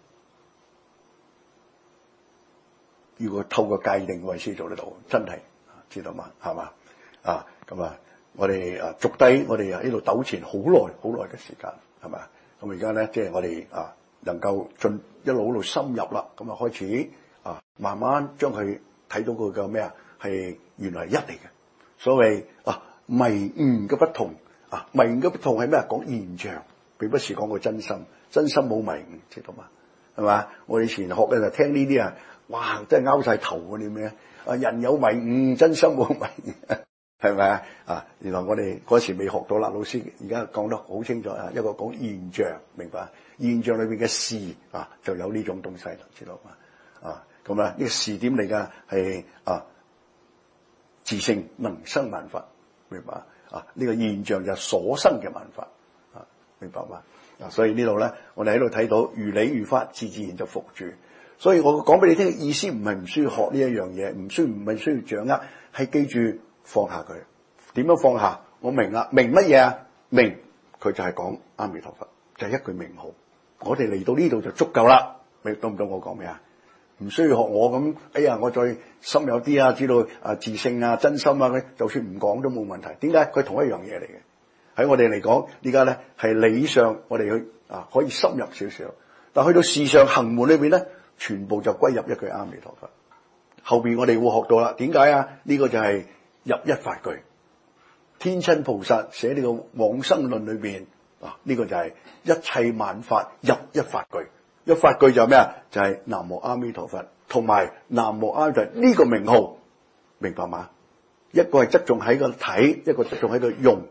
如果透過界定為先做得到，真係知道嘛？係嘛？啊咁啊，我哋啊續低，我哋啊喺度糾纏好耐好耐嘅時間，係咪？咁而家咧，即係我哋啊能夠進一路一路深入啦，咁啊開始啊慢慢將佢睇到佢嘅咩啊？係原來係一嚟嘅。所謂啊迷悟嘅不同啊，迷悟嘅不同係咩啊？講現象。並不是講個真心，真心冇迷悟，知道嘛？係嘛？我以前學嘅就聽呢啲啊，哇，真係拗晒頭嗰啲咩啊？人有迷悟，真心冇迷悟，係咪啊？啊，原來我哋嗰時未學到啦，老師而家講得好清楚啊！一個講現象，明白？現象裏邊嘅事啊，就有呢種東西啦，知道嘛？啊，咁啊，呢個事點嚟㗎？係啊，自性能生萬法，明白？啊，呢個現象就係所生嘅萬法。明白嘛？啊，所以呢度咧，我哋喺度睇到如理如法，自自然就服住。所以我講俾你聽，意思唔係唔需要學呢一樣嘢，唔需唔係需要掌握，係記住放下佢。點樣放下？我明啦，明乜嘢啊？明佢就係講阿彌陀佛，就係、是、一句名號。我哋嚟到呢度就足夠啦。明懂唔懂我講咩啊？唔需要學我咁，哎呀，我再深入啲啊，知道啊自性啊、真心啊，就算唔講都冇問題。點解？佢同一樣嘢嚟嘅。喺我哋嚟講，而家咧係理上，我哋去啊可以深入少少，但去到事上行門裏邊咧，全部就歸入一句阿彌陀佛。後邊我哋會學到啦，點解啊？呢、這個就係入一法句。天親菩薩寫呢個往生論裏邊啊，呢、這個就係一切萬法入一法句。一法句就係咩啊？就係、是、南無阿彌陀佛，同埋南無阿彌陀佛呢個名號，明白嗎？一個係側重喺個體，一個側重喺個用。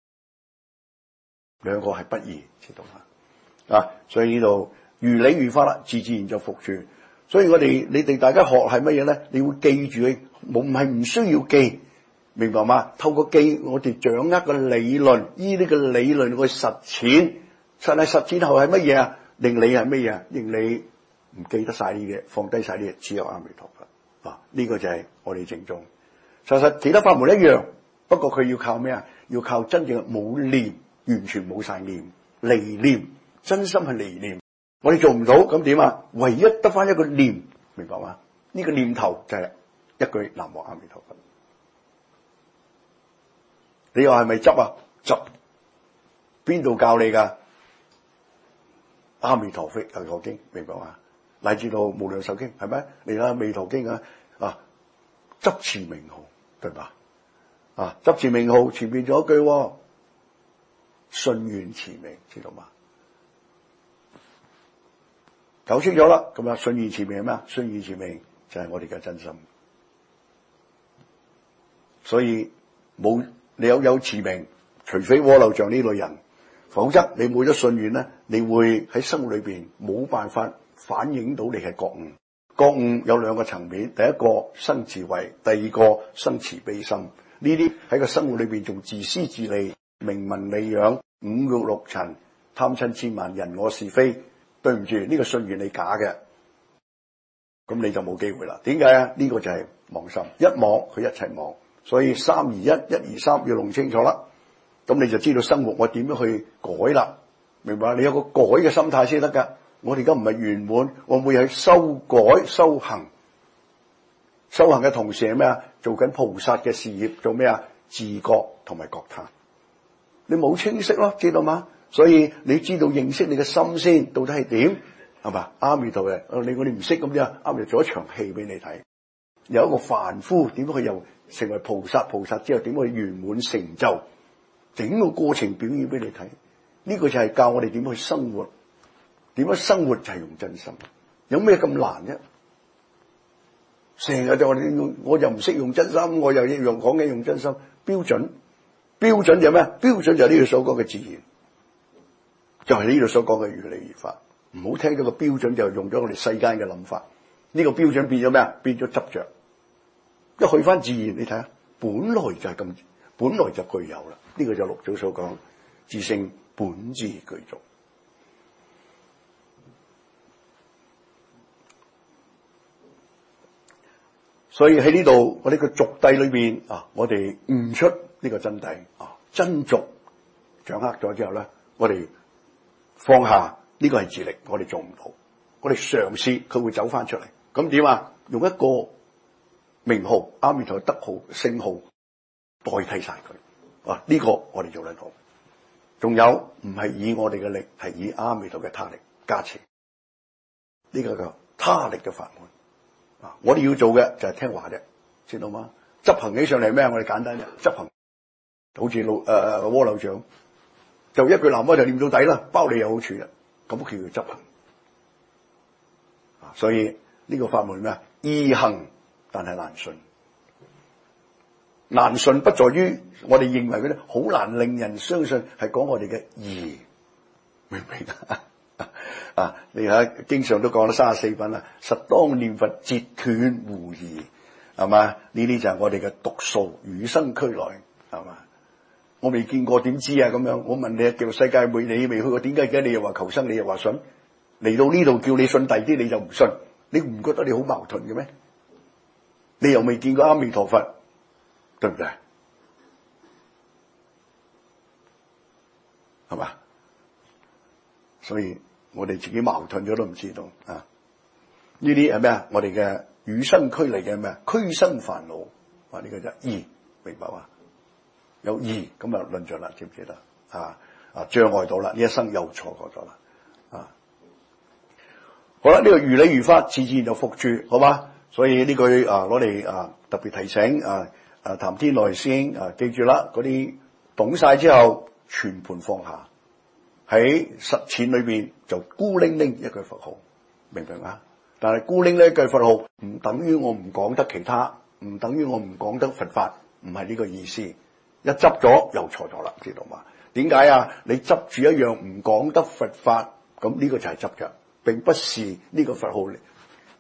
兩個係不異，知道嘛？啊，所以呢度如理如法啦，自自然就服住。所以我哋你哋大家學係乜嘢咧？你會記住佢，冇唔係唔需要記， 明白嗎？透過記我哋掌握嘅理論，依呢個理論去實踐，實係實踐後係乜嘢啊？令你係乜嘢啊？令你唔記得晒呢啲嘢，放低晒呢啲嘢，只有阿彌陀佛啊！呢、這個就係我哋正宗。實實其他法門一樣，不過佢要靠咩啊？要靠真正冇念，完全冇晒念，離念，真心係離念。我哋做唔到，咁點啊？唯一得翻一個念，明白嗎？呢、這個念頭就係一句南無阿彌陀佛。你話係咪執啊？執。邊度教你噶？阿彌陀佛有個經，明白嗎？乃至到無量壽經，係咪？你睇下彌陀經啊，啊，執持名號，對吧？啊，執持名號前面仲有一句、哦，信願持名，知道嗎？搞清楚啦，咁啊，信願持名係咩啊？信願持名就係我哋嘅真心，所以冇。你有有持名，除非窩漏像呢類人，否則你冇咗信願咧，你會喺生活裏邊冇辦法反映到你係覺悟。覺悟有兩個層面，第一個生智慧，第二個生慈悲心。呢啲喺個生活裏邊仲自私自利、名聞利養、五欲六塵、貪嗔痴慢、人我是非。對唔住，呢、這個信願你假嘅，咁你就冇機會啦。點解啊？呢、這個就係妄心，一妄佢一切妄。所以三而一，一而三要弄清楚啦，咁你就知道生活我點樣去改啦，明白？你有個改嘅心態先得噶。我哋而家唔係圓滿，我會去修改修行，修行嘅同時係咩啊？做緊菩薩嘅事業，做咩啊？自覺同埋覺他。你冇清晰咯，知道嗎？所以你知道認識你嘅心先，到底係點係嘛？阿彌陀嘅，你我哋唔識咁啫，阿彌陀做一場戲俾你睇，有一個凡夫點樣去又成為菩薩，菩薩之後點去圓滿成就，整個過程表演俾你睇。呢、這個就係教我哋點去生活，點樣生活就係用真心。有咩咁難啫？成日就我哋用，我又唔識用真心，我又一樣講嘅用真心。標準標準就係咩？標準就係呢度所講嘅自然，就係呢度所講嘅如理如法。唔好聽到個標準就用咗我哋世間嘅諗法。呢、這個標準變咗咩啊？變咗執着。一去翻自然，你睇下，本來就係咁，本來就具有啦。呢、這個就六祖所講，自性本自具足。所以喺呢度，我哋個俗諦裏邊啊，我哋悟出呢個真諦啊，真俗掌握咗之後咧，我哋放下呢、這個係自力，我哋做唔到，我哋嘗試佢會走翻出嚟。咁點啊？用一個名號阿彌陀德號聖號代替晒佢啊！呢、這個我哋做得到。仲有唔係以我哋嘅力，係以阿彌陀嘅他力加持。呢、這個叫他力嘅法門啊！我哋要做嘅就係聽話啫，知道嗎？執行起上嚟咩？我哋簡單啫，執行好似老誒窩漏長，就一句南無就念到底啦，包你有好處啦，咁叫佢執行啊！所以呢個法門咩啊？易行。但係難信，難信不在於我哋認為嗰啲好難令人相信，係講我哋嘅義，明唔明啊？啊，你睇經常都講得三十四品啦，實當念佛截斷狐疑，係嘛？呢啲就係我哋嘅毒素，與生俱來，係嘛？我未見過點知啊？咁樣，我問你啊，叫世界會你未去過，點解而家你又話求生，你又話信？嚟到呢度叫你信第啲，你就唔信，你唔覺得你好矛盾嘅咩？你又未見過阿彌陀佛，對唔對？係嘛？所以我哋自己矛盾咗都唔知道啊！呢啲係咩啊？我哋嘅與生俱嚟嘅咩啊？俱生煩惱，話呢個就義，明白嘛？有義咁啊，論盡啦，記唔記得啊？啊，障礙到啦，呢一生又錯過咗啦啊！好啦，呢、這個如理如法，自自然就伏住，好嘛？所以呢句啊，攞嚟啊特別提醒啊啊譚天來師兄啊，記住啦，嗰啲懂晒之後，全盤放下，喺實踐裏邊就孤零零一句佛號，明唔明啊？但係孤零零一句佛號，唔等於我唔講得其他，唔等於我唔講得佛法，唔係呢個意思。一執咗又錯咗啦，知道嘛？點解啊？你執住一樣唔講得佛法，咁呢個就係執着，並不是呢個佛號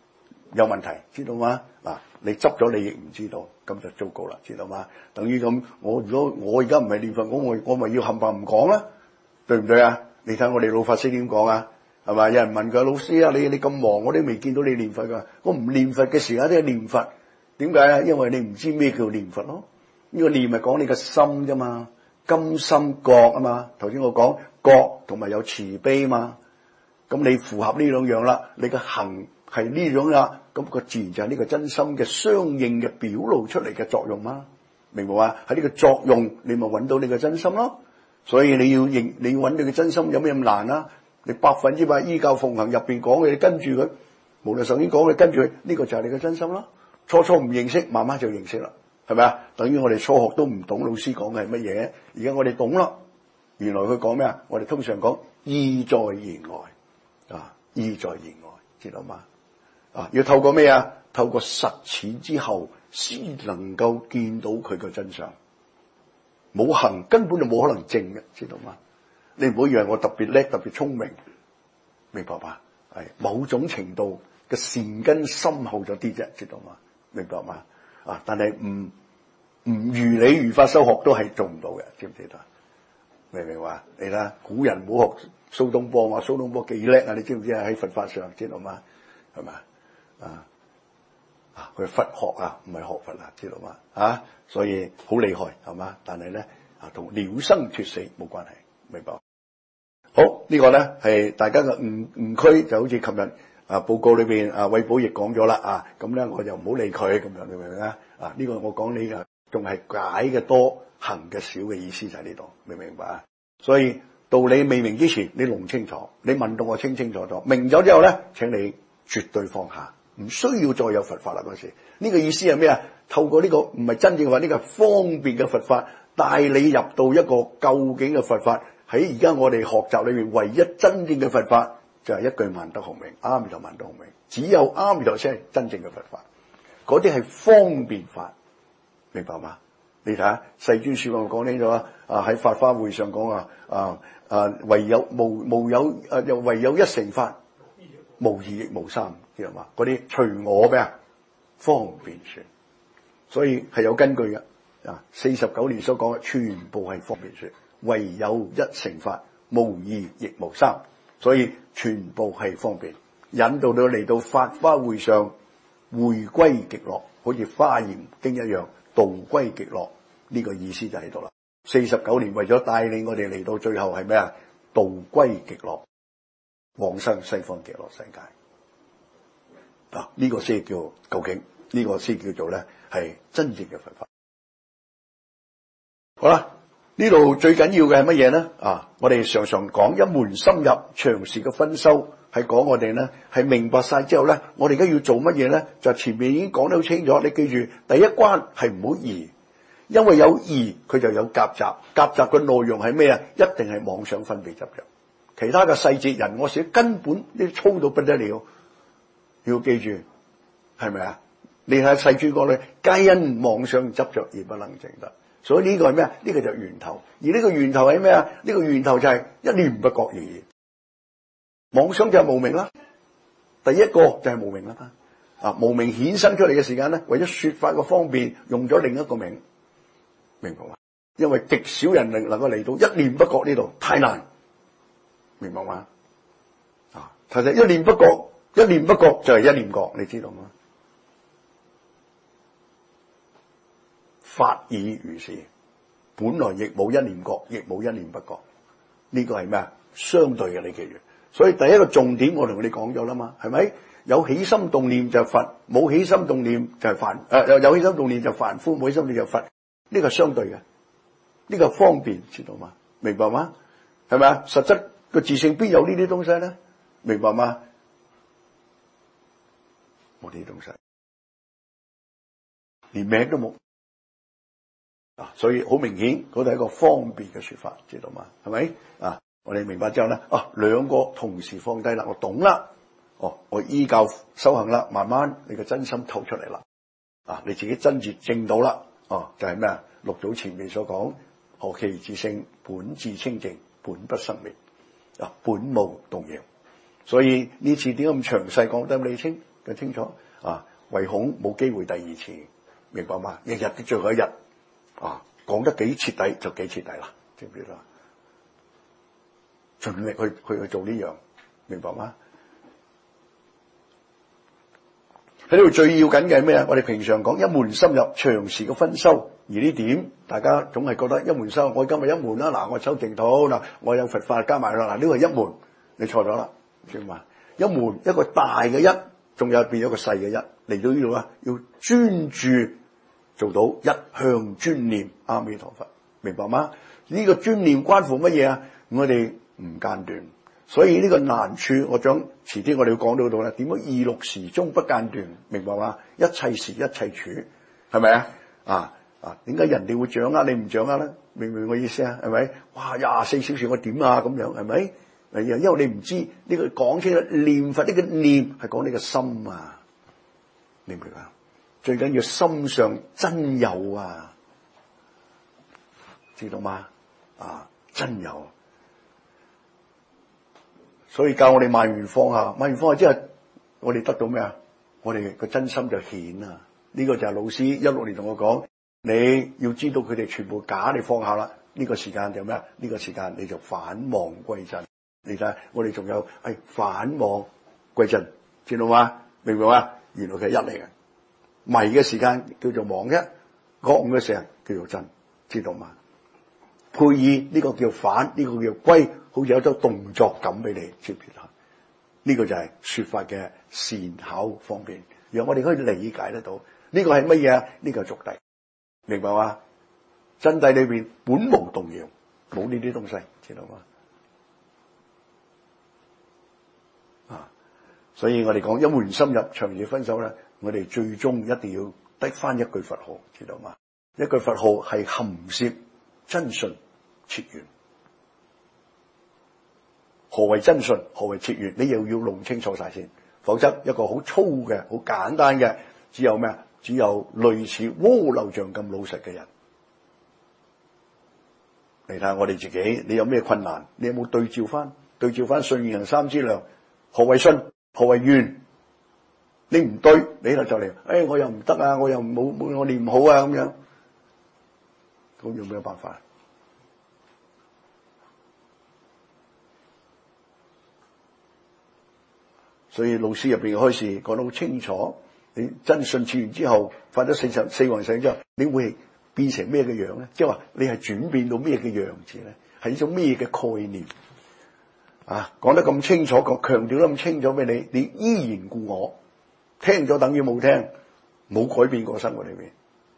有問題，知道嗎？嗱，你執咗你亦唔知道，咁就糟糕啦，知道嗎？等於咁，我如果我而家唔係念佛，我我我咪要冚唪唥唔講啦，對唔對啊？你睇我哋老法師點講啊？係嘛？有人問佢，老師啊，你你咁忙，我都未見到你念佛㗎。我唔念佛嘅時間都係念佛，點解啊？因為你唔知咩叫念佛咯。呢個念係講你個心啫嘛，甘心覺啊嘛。頭先我講覺同埋有慈悲嘛，咁你符合呢兩樣啦，你嘅行係呢種啦，咁個自然就係呢個真心嘅相應嘅表露出嚟嘅作用嘛，明唔明啊？喺呢個作用，你咪揾到你嘅真心咯。所以你要認，你要揾你嘅真心有咩咁難啊？你百分之百依教奉行入邊講嘅，你跟住佢，無論上邊講嘅跟住佢，呢個就係你嘅真心咯。初初唔認識，慢慢就認識啦，係咪啊？等於我哋初學都唔懂老師講嘅係乜嘢，而家我哋懂啦。原來佢講咩啊？我哋通常講意在言外啊，意在言外，知道嗎？啊，要透過咩啊？透過實踐之後，先能夠見到佢嘅真相。冇行根本就冇可能證嘅，知道嗎？你唔好以為我特別叻、特別聰明，明白嘛？係某種程度嘅善根深厚咗啲啫，知道嗎？明白嘛？啊，但係唔唔如理如法修學都係做唔到嘅，知唔知道？明唔明話？你啦，古人唔好學蘇東坡，話蘇東坡幾叻啊？你知唔知啊？喺佛法上，知道嗎？係咪啊？啊，佢佛學啊，唔係學佛啊，知道嗎？啊，所以好厲害，係嘛？但係咧啊，同了生脫死冇關係，明白？好，呢個咧係大家嘅誤誤區，就好似琴日啊報告裏邊啊韋寶亦講咗啦啊，咁咧我就唔好理佢咁樣，你明唔明啊？啊，呢個我講你啊，仲係解嘅多，行嘅少嘅意思就喺呢度，明唔明白啊？所以道理未明之前，你弄清楚，你問到我清清楚楚，明咗之後咧，請你絕對放下，唔需要再有佛法啦嗰時。呢個意思係咩啊？透過呢個唔係真正嘅話，呢個方便嘅佛法帶你入到一個究竟嘅佛法。喺而家我哋學習裏面，唯一真正嘅佛法就係一句萬德洪名，阿彌陀萬德洪名，只有阿彌陀先係真正嘅佛法。嗰啲係方便法，明白嗎？你睇下世尊說話講清楚啊！啊喺法花會上講啊啊啊唯有無無有啊又唯有一乘法，無二亦無三，知道嘛？嗰啲隨我咩啊方便說，所以係有根據嘅啊！四十九年所講嘅全部係方便說。唯有一乘法，無二亦無三，所以全部係方便，引導到嚟到法花會上，回歸極樂，好似華嚴經一樣，道歸極樂，呢、這個意思就喺度啦。四十九年為咗帶領我哋嚟到最後係咩啊？道歸極樂，往生西方極樂世界。嗱、啊，呢、這個先叫究竟，呢、這個先叫做咧係真正嘅佛法。好啦。呢度最緊要嘅係乜嘢咧？啊，我哋常常講一門深入，長時嘅分修，係講我哋咧係明白晒之後咧，我哋而家要做乜嘢咧？就前面已經講得好清楚。你記住，第一關係唔好疑，因為有疑佢就有夾雜，夾雜嘅內容係咩啊？一定係妄想分別執着，其他嘅細節人我寫根本呢粗到不得了，要記住係咪啊？你睇世尊講咧，皆因妄想執着而不能證得。所以呢個係咩啊？呢、這個就係源頭，而呢個源頭係咩啊？呢、這個源頭就係一念不覺而已。妄想就係無明啦，第一個就係無明啦。啊，無明衍生出嚟嘅時間咧，為咗說法嘅方便，用咗另一個名，明白嘛？因為極少人能能夠嚟到一念不覺呢度，太難，明白嘛？啊，其實一念不覺，一念不覺就係一念覺，你知道嗎？法已如是，本來亦冇一念覺，亦冇一念不覺。呢、這個係咩啊？相對嘅，你記住。所以第一個重點我同你講咗啦嘛，係咪？有起心動念就係佛，冇起心動念就係凡。誒、呃，有起心動念就凡夫，冇起心動念就佛。呢、這個係相對嘅，呢、這個方便，知道嗎？明白嗎？係咪啊？實質個自性邊有呢啲東西咧？明白嗎？冇呢啲東西，連名都冇。啊，所以好明顯嗰度係一個方便嘅說法，知道嗎？係咪啊？我哋明白之後咧，啊，兩個同時放低啦，我懂啦，哦，我依教修行啦，慢慢你嘅真心透出嚟啦，啊，你自己真切證到啦，哦，就係咩啊？六祖前面所講，何其自性本自清淨，本不生滅，啊，本無動搖。所以呢次點解咁詳細講得咁理清咁清楚？ 啊，唯恐冇機會第二次，明白嗎？日日的最後一日啊，講得幾徹底就幾徹底啦，知唔知啦？盡力去去去做呢樣，明白嗎？喺呢度最要緊嘅係咩啊？我哋平常講一門深入，長時嘅分修，而呢點大家總係覺得一門修，我今日一門啦，嗱我修淨土嗱，我有佛法加埋啦，嗱呢個係一門，你錯咗啦，知嘛？一門一個大嘅一，仲有變咗個細嘅一，嚟到呢度啊，要專注做到一向專念阿彌陀佛，明白嗎？呢個專念關乎乜嘢啊？我哋唔間斷。所以呢個難處，我想遲啲我哋要講到到咧，點樣二六時中不間斷，明白嘛？一切時一切處，係咪啊？啊啊！點解人哋會掌握你唔掌握咧？明唔明我意思啊？係咪？哇！廿四小時我點啊？咁樣係咪？因為你唔知呢、這個講清楚念佛呢個念係講你個心啊，明唔明啊？最緊要心上真有啊，知道嗎？啊，真有。所以教我哋萬緣放下，萬緣放下之後，我哋得到咩啊？我哋個真心就顯啦。呢、這個就係老師一六年同我講，你要知道佢哋全部假，你放下啦。呢、這個時間就咩啊？呢、這個時間你就返望歸真。你睇下，我哋仲有係返望歸真，知道嗎？明唔明啊？原來佢係一嚟嘅，迷嘅時間叫做妄一，覺悟嘅時間叫做真，知道嗎？配意呢個叫返，呢、這個叫歸。好似有種動作感俾你接住下，呢、這個就係說法嘅善巧方便，讓我哋可以理解得到呢、這個係乜嘢啊？呢、這個係俗諦，明白嗎？真諦裏邊本無動搖，冇呢啲東西，知道嗎？啊，所以我哋講一門深入，長時分手咧，我哋最終一定要得翻一句佛號，知道嗎？一句佛號係含攝真信切願。何謂真信？何謂切願？你又要弄清楚晒先，否則一個好粗嘅、好簡單嘅，只有咩啊？只有類似鍋漏像咁老實嘅人。你睇下我哋自己，你有咩困難？你有冇對照翻？對照翻信願行三資糧，何謂信？何謂願？你唔對，你就就嚟，誒，我又唔得啊，我又冇冇我念唔好啊，咁樣，咁有咩辦法？所以老師入邊開始講得好清楚，你真信切完之後，發咗四十四弘誓之後，你會變成咩嘅樣咧？即係話你係轉變到咩嘅樣子咧？係一種咩嘅概念啊？講得咁清楚，講強調得咁清楚俾你，你依然故我，聽咗等於冇聽，冇改變過生活裏邊，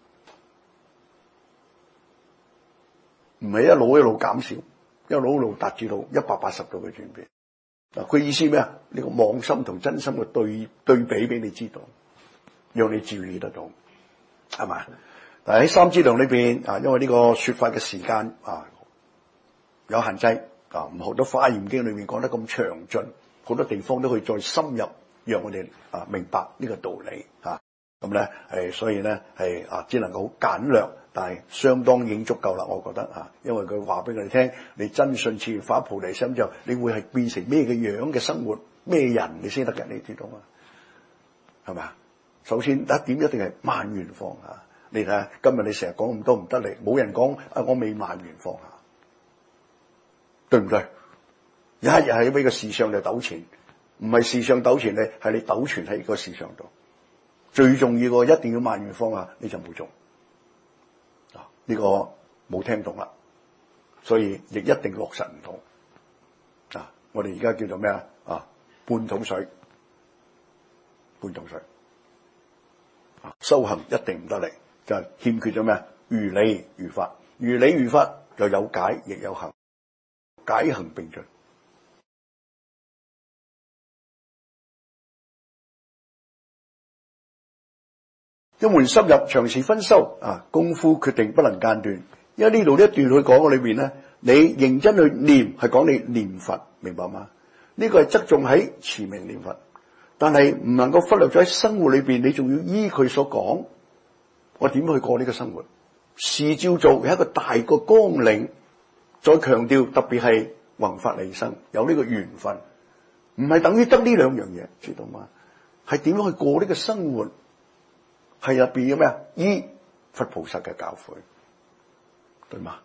唔係一路一路減少，一路一路達至到一百八十度嘅轉變。嗱，佢意思咩啊？呢個妄心同真心嘅對對比俾你知道，讓你注意得到，係嘛？但係喺三資糧裏邊啊，因為呢個說法嘅時間啊有限制啊，唔好多華嚴經裏面講得咁詳盡，好多地方都可以再深入，讓我哋啊明白呢個道理啊。咁咧係，所以咧係啊，只能夠好簡略，但係相當已經足夠啦。我覺得啊，因為佢話俾我哋聽，你真信切願發菩提心之後，你會係變成咩嘅樣嘅生活，咩人你先得嘅，你知道嘛？係咪？首先第一點一定係萬緣放下。你睇下今日你成日講咁多唔得嚟，冇人講啊，我未萬緣放下，對唔對？一日係俾個事上就糾纏，唔係事上糾纏你，係你糾纏喺個事上度。最重要個一定要萬緣放下，你就冇做啊！呢、這個冇聽懂啦，所以亦一定落實唔到啊！我哋而家叫做咩啊？啊，半桶水，半桶水啊！修行一定唔得嚟，就係欠缺咗咩啊？如理如法，如理如法就有解亦有行，解行並進。一門深入，長時分修啊，功夫決定不能間斷。因為呢度呢一段佢講嘅裏邊咧，你認真去念，係講你念佛，明白嗎？呢、這個係側重喺持名念佛，但係唔能夠忽略咗喺生活裏邊，你仲要依佢所講，我點去過呢個生活？事照做，有一個大個綱領，再強調，特別係弘法利生，有呢個緣分，唔係等於得呢兩樣嘢，知道嗎？ 係點樣去過呢個生活，係入邊有咩啊？依佛菩薩嘅教誨，對嗎？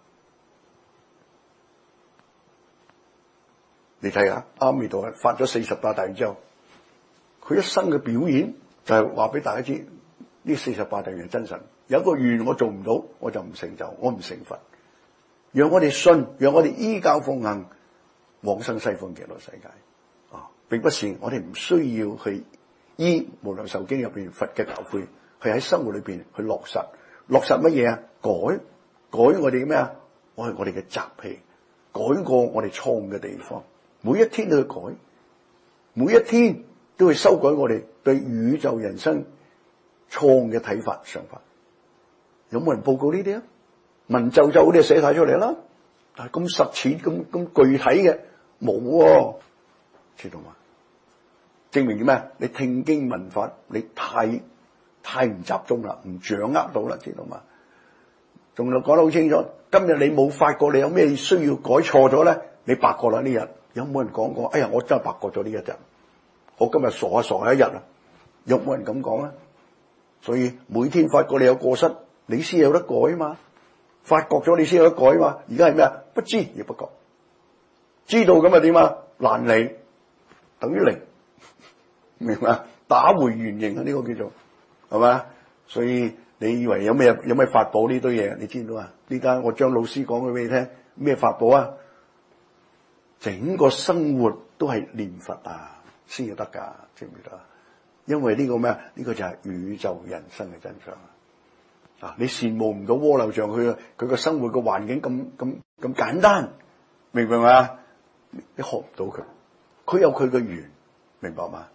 你睇下阿彌陀佛發咗四十八大願之後，佢一生嘅表演就係話俾大家知，呢四十八大願真神。有一個願我做唔到，我就唔成就，我唔成佛。讓我哋信，讓我哋依教奉行，往生西方極樂世界。啊，並不是我哋唔需要去依無量壽經入邊佛嘅教誨，係喺生活裏邊去落實。落實乜嘢啊？改改我哋嘅咩啊？我係我哋嘅習氣，改過我哋錯誤嘅地方。每一天都去改，每一天都去修改我哋對宇宙人生錯誤嘅睇法想法。有冇人報告呢啲啊？文縐縐嗰啲寫晒出嚟啦，但係咁實踐咁咁具體嘅冇喎，知道嘛？證明咩？你聽經聞法，你太太唔集中啦，唔掌握到啦，知道嘛？仲講得好清楚。今日你冇發覺你有咩需要改錯咗咧？你白過啦呢日。有冇人講過？哎呀，我真係白過咗呢一日，我今日傻下傻下一日啊！有冇人咁講啊？所以每天發覺你有過失，你先有得改嘛。發覺咗你先有得改嘛。而家係咩啊？不知亦不覺，知道咁啊點啊？難離等於零，明嘛？打回原形啊！呢、這個叫做係嘛？所以你以為有咩有咩法寶呢堆嘢？你知唔知啊？呢家我將老師講嘅俾你聽，咩法寶啊？整個生活都係念佛啊，先至得噶，知唔知道啊？因為呢個咩啊？呢、這個就係宇宙人生嘅真相啊！你羨慕唔到鍋樓像佢佢個生活嘅環境咁咁咁簡單，明唔明啊？你學唔到佢，佢有佢嘅緣，明白嘛？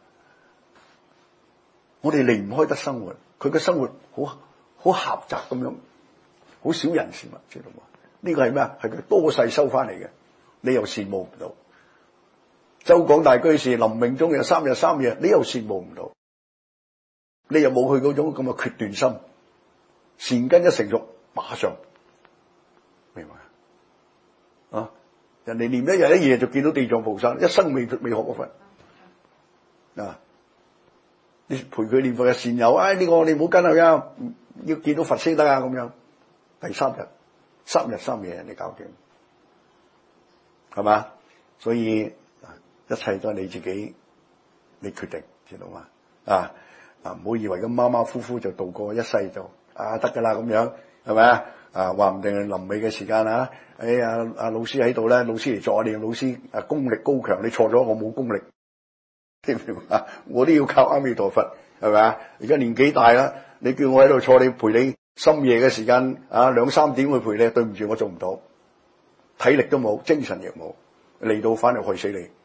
我哋離唔開得生活，佢嘅生活好好狹窄咁樣，好少人事物，知道嘛？呢、這個係咩啊？係佢多世收翻嚟嘅。你又羨慕唔到，周廣大居士臨命終有三日三夜，你又羨慕唔到，你又冇佢嗰種咁嘅決斷心，善根一成熟，馬上明白啊？人哋念一日一夜就見到地藏菩薩，一生未未學過佛啊！你陪佢念佛嘅善友，哎呢、這個你唔好跟佢啊，要見到佛先得啊！咁樣第三日三日三夜你搞掂。係嘛？所以一切都係你自己，你決定，知道嘛？啊啊！唔好以為咁馬馬虎虎就度過一世就啊得噶啦咁樣，係咪啊？啊話唔定係臨尾嘅時間啊！哎呀，阿老師喺度咧，老師嚟助我哋，老師啊功力高強，你錯咗我冇功力，知唔知啊？我都要靠阿彌陀佛，係咪啊？而家年紀大啦，你叫我喺度坐，你陪你深夜嘅時間啊兩三點去陪你，對唔住我做唔到。體力都冇，精神亦冇，嚟到反而害死你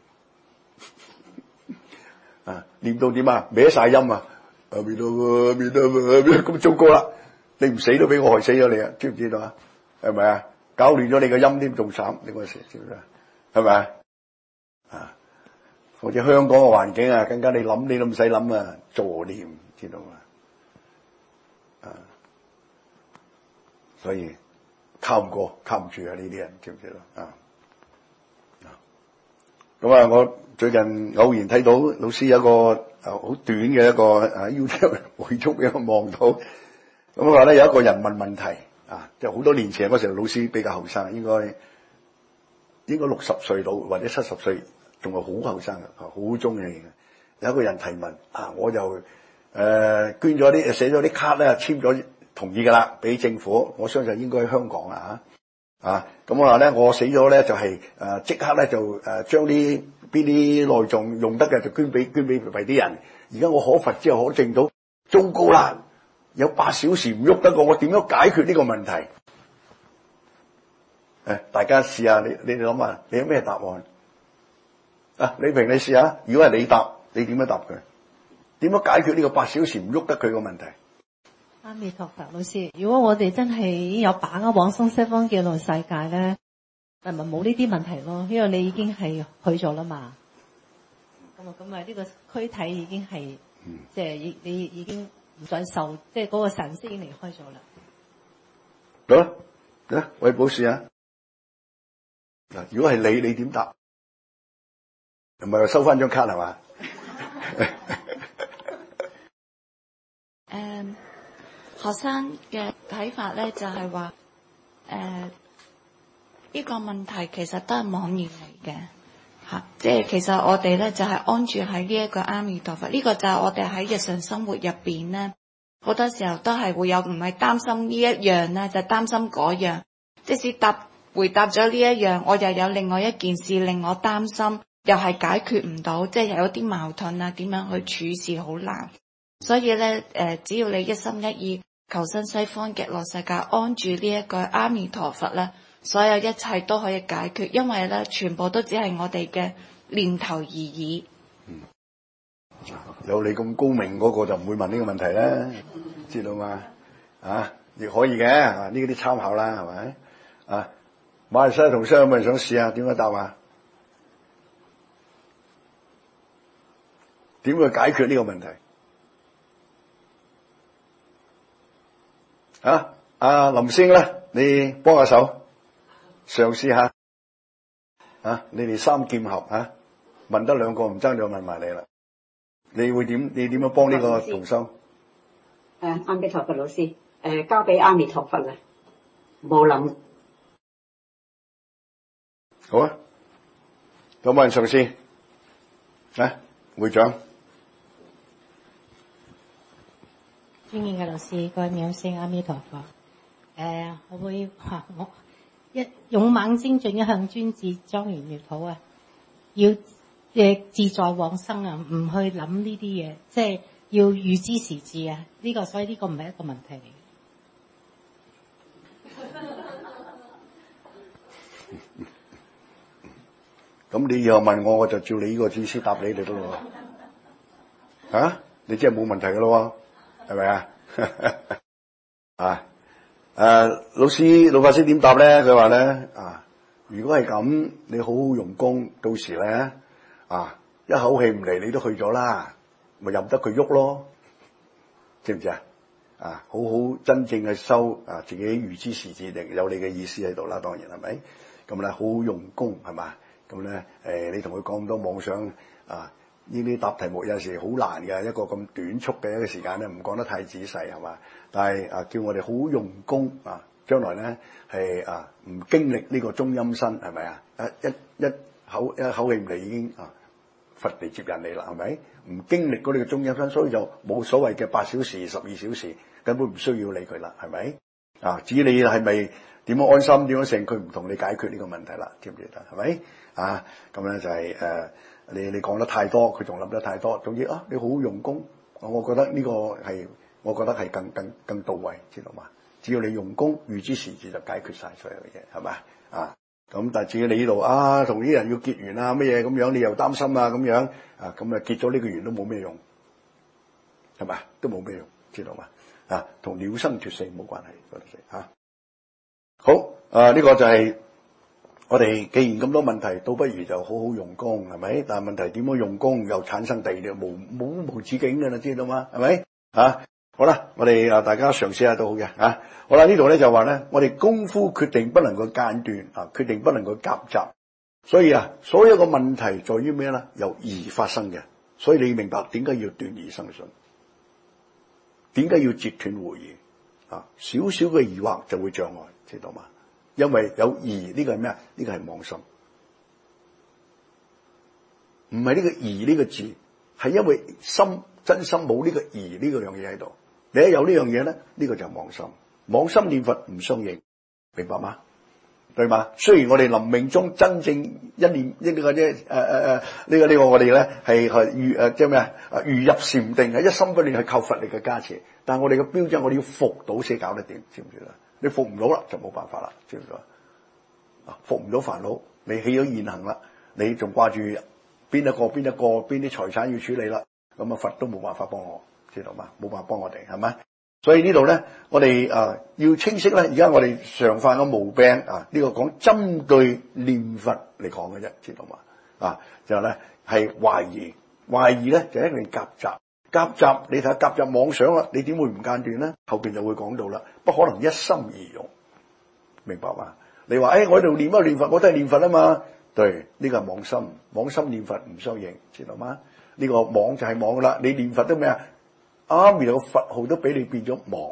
啊！念到點啊？歪晒音啊！啊，面到啊，面到啊，咁糟糕啦！你唔死都俾我害死咗你啊！知唔知道啊？係咪啊？搞亂咗你個音添，仲慘！你嗰時知唔知啊？係咪啊？啊！或者香港嘅環境啊，更加你諗你都唔使諗啊！助念，知道嘛？啊！所以。靠唔過，靠唔住啊！呢啲人知唔知道啊？咁啊，我最近偶然睇到老師有一個啊好短嘅一個啊 YouTube 回速俾我望到，咁話咧有一個人問問題啊，即係好多年前嗰時候老師比較後生，應該應該六十歲到或者七十歲，仲係好後生嘅，好中意嘅。有一個人提問啊，我就誒、呃、捐咗啲寫咗啲卡咧，簽咗。同意噶啦，俾政府，我相信應該喺香港啊啊！咁我話咧，我死咗咧就係誒即刻咧就誒將啲邊啲內臟用得嘅就捐俾捐俾俾啲人。而家我可佛之後可證到，糟糕啦！有八小時唔喐得過，我點樣解決呢個問題？誒，大家試下，你你哋諗下，你有咩答案？啊，李平，你試下，如果係你答，你點樣答佢？點樣解決呢個八小時唔喐得佢個問題？ 阿彌陀佛，老師，如果我哋真係已經有把握往生西方極樂世界咧，係咪冇呢啲問題咯？因為你已經係去咗啦嘛。咁啊，咁啊，呢個軀體已經係，即係已你已經唔再受，即係嗰個神識已經離開咗啦。 好啦，嚟啊，韋寶士啊，嗱，如果係你，你點答？唔係話收翻張卡係嘛？ 誒，學生嘅睇法咧就係話，誒呢個問題其實都係妄念嚟嘅嚇，即係其實我哋咧就係安住喺呢一個阿彌陀佛，呢個就係我哋喺日常生活入邊咧，好多時候都係會有唔係擔心呢一樣咧，就擔心嗰樣。即使答回答咗呢一樣，我又有另外一件事令我擔心，又係解決唔到，即係又有啲矛盾啊，點樣去處事好難。所以咧，誒，只要你一心一意求生西方極樂世界，安住呢一個阿彌陀佛咧，所有一切都可以解決，因為咧全部都只係我哋嘅念頭而已。 嗯，有你咁高明嗰個就唔會問呢個問題啦，知道嘛？啊，亦可以嘅，啊呢啲參考啦，係咪？啊，馬來西亞同鄉有冇人想試下？點樣答啊？點去解決呢個問題？啊，阿林星咧，你幫下手，嘗試下。啊，你哋三劍俠啊，問得兩個唔爭就問埋你啦。你會點？你點樣幫呢個同修？ 誒，阿彌陀佛老師，誒，交俾阿彌陀佛啦，冇諗。 好啊，有冇人嘗試？啊，會長。 尊敬嘅老師，各位妙聖阿彌陀佛。誒、呃，我會話我一勇猛精進，一向專志，莊嚴越好啊！要誒自在往生啊，唔去諗呢啲嘢，即係要預知時至啊！呢、這個所以呢個唔係一個問題嚟嘅。咁你又問我，我就照你呢個指示答你哋咯喎。啊，你即係冇問題嘅咯喎，係咪啊？啊，誒，老師老法師點答咧？佢話咧啊，如果係咁，你好好用功，到時咧啊，一口氣唔嚟，你都去咗啦，咪任得佢喐咯，知唔知啊？啊，好好真正嘅修啊，自己預知時至定有你嘅意思喺度啦，當然係咪？咁咧好好用功係嘛？咁咧誒，你同佢講咁多妄想啊，呢啲答題目有時好難嘅，一個咁短促嘅一個時間咧，唔講得太仔細係嘛？但係啊，叫我哋好用功啊，將來咧係啊唔經歷呢個中陰身係咪啊？一一一口一口氣唔嚟已經啊佛嚟接引你啦，係咪？唔經歷嗰啲嘅中陰身，所以就冇所謂嘅八小時、十二小時，根本唔需要理佢啦，係咪？啊，至於你係咪點樣安心、點樣成，佢唔同你解決呢個問題啦，知唔知得？係咪？啊，咁咧就係、是、誒、呃，你你講得太多，佢仲諗得太多。總之啊，你好好用功，我覺得呢個係，我覺得係更更更到位，知道嘛？只要你用功，預知時至就解決晒所有嘅嘢，係咪？啊，咁但係至於你呢度啊，同啲人要結緣啊，乜嘢咁樣，你又擔心啊咁樣啊，咁啊結咗呢個緣都冇咩用，係咪？都冇咩用，知道嘛？啊，同了生脱死冇關係，嗰啲嘢嚇。好，啊呢、這個就係、是。我哋既然咁多問題，倒不如就好好用功，係咪？但係問題點樣用功又產生第二啲無無無止境嘅啦，知道嗎？係咪？啊，好啦，我哋啊大家嘗試下都好嘅啊。好啦，呢度咧就話咧，我哋功夫決定不能夠間斷啊，決定不能夠夾雜。所以啊，所有嘅問題在於咩咧？由疑發生嘅。所以你明白點解要斷疑生信？點解要截斷會疑？啊，少少嘅疑惑就會障礙，知道嗎？因為有疑，呢個係咩啊？呢個係妄心，唔係呢個疑呢個字，係因為心真心冇呢個疑呢個樣嘢喺度。你一有呢樣嘢咧，呢個就係妄心。妄心念佛唔相應，明白嗎？對嘛？雖然我哋臨命中真正一念一呢個啫，誒誒誒，呢個呢個我哋咧係係如誒即係咩啊？如入禪定係一心不亂，係靠佛力嘅加持。但係我哋嘅標準，我哋要服到先搞得掂，知唔知啦？你服唔到啦，就冇辦法啦，知唔知啊？服唔到煩惱，你起咗現行啦，你仲掛住邊一個邊一個邊啲財產要處理啦，咁啊佛都冇辦法幫我，知道嘛？冇辦法幫我哋，係咪？所以呢度咧，我哋啊要清晰咧。而家我哋常犯嘅毛病啊，呢個講針對念佛嚟講嘅啫，知道嘛？啊，就咧係懷疑，懷疑咧就一定夾雜。夾雜，你睇下夾雜妄想啦，你點會唔間斷咧？後邊就會講到啦，不可能一心二用，明白嘛？你話誒、哎，我喺度念啊念佛，我都係念佛啊嘛。對，呢、這個係妄心，妄心念佛唔相應，知道嗎？呢、這個妄就係妄啦，你念佛都咩啊？ 阿彌陀佛號都俾你變咗忙，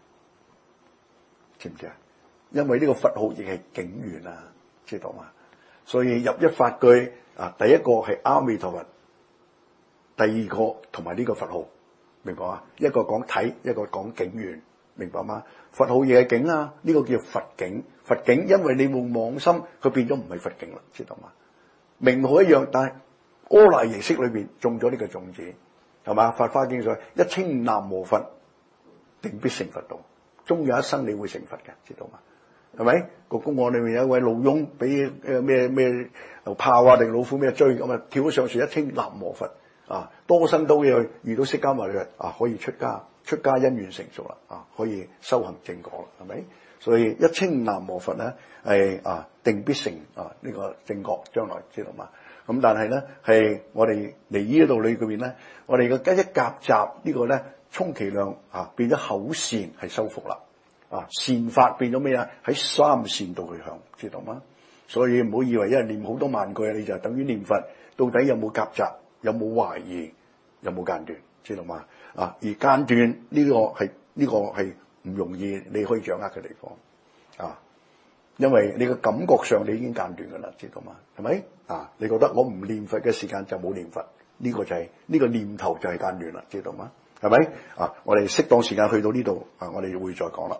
知唔知啊？因為呢個佛號亦係警員啊，知道嘛？所以入一法句啊，第一個係阿彌陀佛，第二個同埋呢個佛號，明白嘛？一個講體，一個講警員，明白嗎？佛號亦係警啊，呢、這個叫佛警。佛警因為你冇妄心，佢變咗唔係佛警啦，知道嘛？名號一樣，但係阿賴耶識裏邊種咗呢個種子，係嘛？法華經上一稱南無佛，定必成佛道。終有一生你會成佛嘅，知道嘛？係咪？個公案裏面有一位老翁俾誒咩咩豹啊定老虎咩追咁啊，跳咗上樹一稱南無佛啊，多生都要遇到釋迦牟尼佛啊，可以出家，出家因緣成熟啦啊，可以修行正果啦，係咪？所以一稱南無佛咧係啊定必成啊呢、這個正覺，將來知道嘛？咁但係咧係我哋嚟呢度裏邊咧，我哋嘅一夾雜呢個咧，充其量啊變咗口善係修復啦。啊，善法變咗咩啊？喺三善度去向，知道嗎？所以唔好以為一日念好多萬句你就等於念佛，到底有冇夾雜，有冇懷疑，有冇間斷，知道嗎？啊，而間斷呢個係呢、這個係唔容易你可以掌握嘅地方啊，因為你嘅感覺上你已經間斷噶啦，知道嗎？係咪？啊，你覺得我唔念佛嘅時間就冇念佛，呢、這個就係、是、呢、這個念頭就係間斷啦，知道嗎？係咪？啊，我哋適當時間去到呢度啊，我哋會再講啦。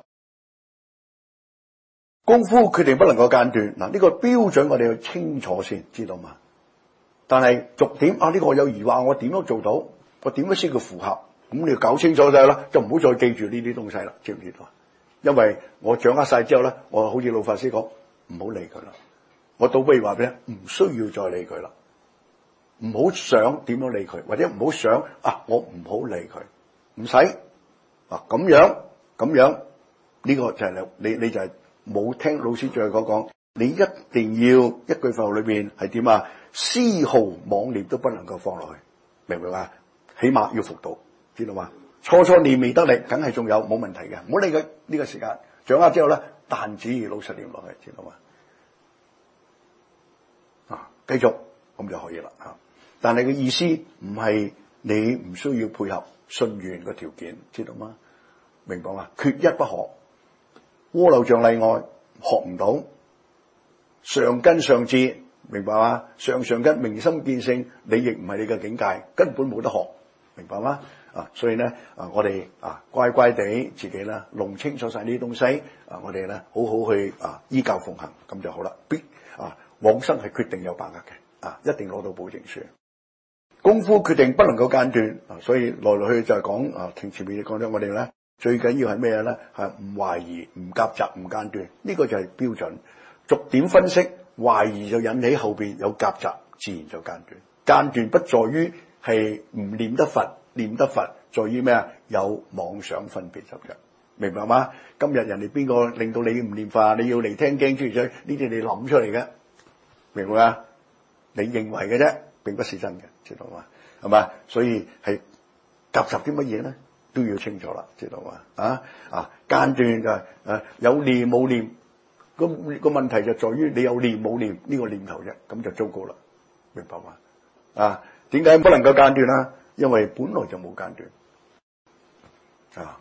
功夫決定不能夠間斷，嗱、這、呢個標準我哋要清楚先，知道嘛？但係逐點啊，呢、這個我有疑惑，我點樣做到？我點樣先叫符合？咁你要搞清楚晒啦，就唔好再記住呢啲東西啦，知唔知道？因為我掌握晒之後咧，我好似老法師講，唔好理佢啦。我倒不如話俾你，唔需要再理佢啦，唔好想點樣理佢，或者唔好想啊，我唔好理佢，唔使啊咁樣咁樣，呢、這個就係你你你就係、是。冇聽老師最後講，你一定要一句佛號裏邊係點啊？絲毫妄念都不能夠放落去，明唔明啊？起碼要服到，知道嘛？初初念未得力，梗係仲有冇問題嘅，唔好理佢呢個時間。掌握之後咧，彈指老實念落去，知道嘛？啊，繼續咁就可以啦嚇。但係嘅意思唔係你唔需要配合信願嘅條件，知道嗎？明白嘛？缺一不可。渦流像例外，學唔到上根上智，明白嗎？上上根明心見性，你亦唔係你嘅境界，根本冇得學，明白嗎？啊，所以咧啊，我哋啊乖乖地自己咧弄清楚晒呢啲東西啊，我哋咧好好去啊依教奉行，咁就好啦。必啊往生係決定有把握嘅，啊一定攞到保證書。功夫決定不能夠間斷啊，所以來來去去就係講啊，聽前面講咗我哋咧。最緊要係咩咧？係唔懷疑、唔夾雜、唔間斷，呢個就係標準。逐點分析，懷疑就引起後邊有夾雜，自然就間斷。間斷不在於係唔念得佛，念得佛在於咩啊？有妄想分別執着，明白嗎？今日人哋邊個令到你唔念佛？你要嚟聽經諸如此類，呢啲你諗出嚟嘅，明白嗎？你認為嘅啫，並不是真嘅，知道嗎？係嘛？所以係夾雜啲乜嘢咧？都要清楚啦，知道嘛？啊啊間斷就係誒有念冇念，個個問題就在於你有念冇念呢個念頭啫，咁就糟糕啦，明白嘛？啊，點解不能夠間斷啊？因為本來就冇間斷啊，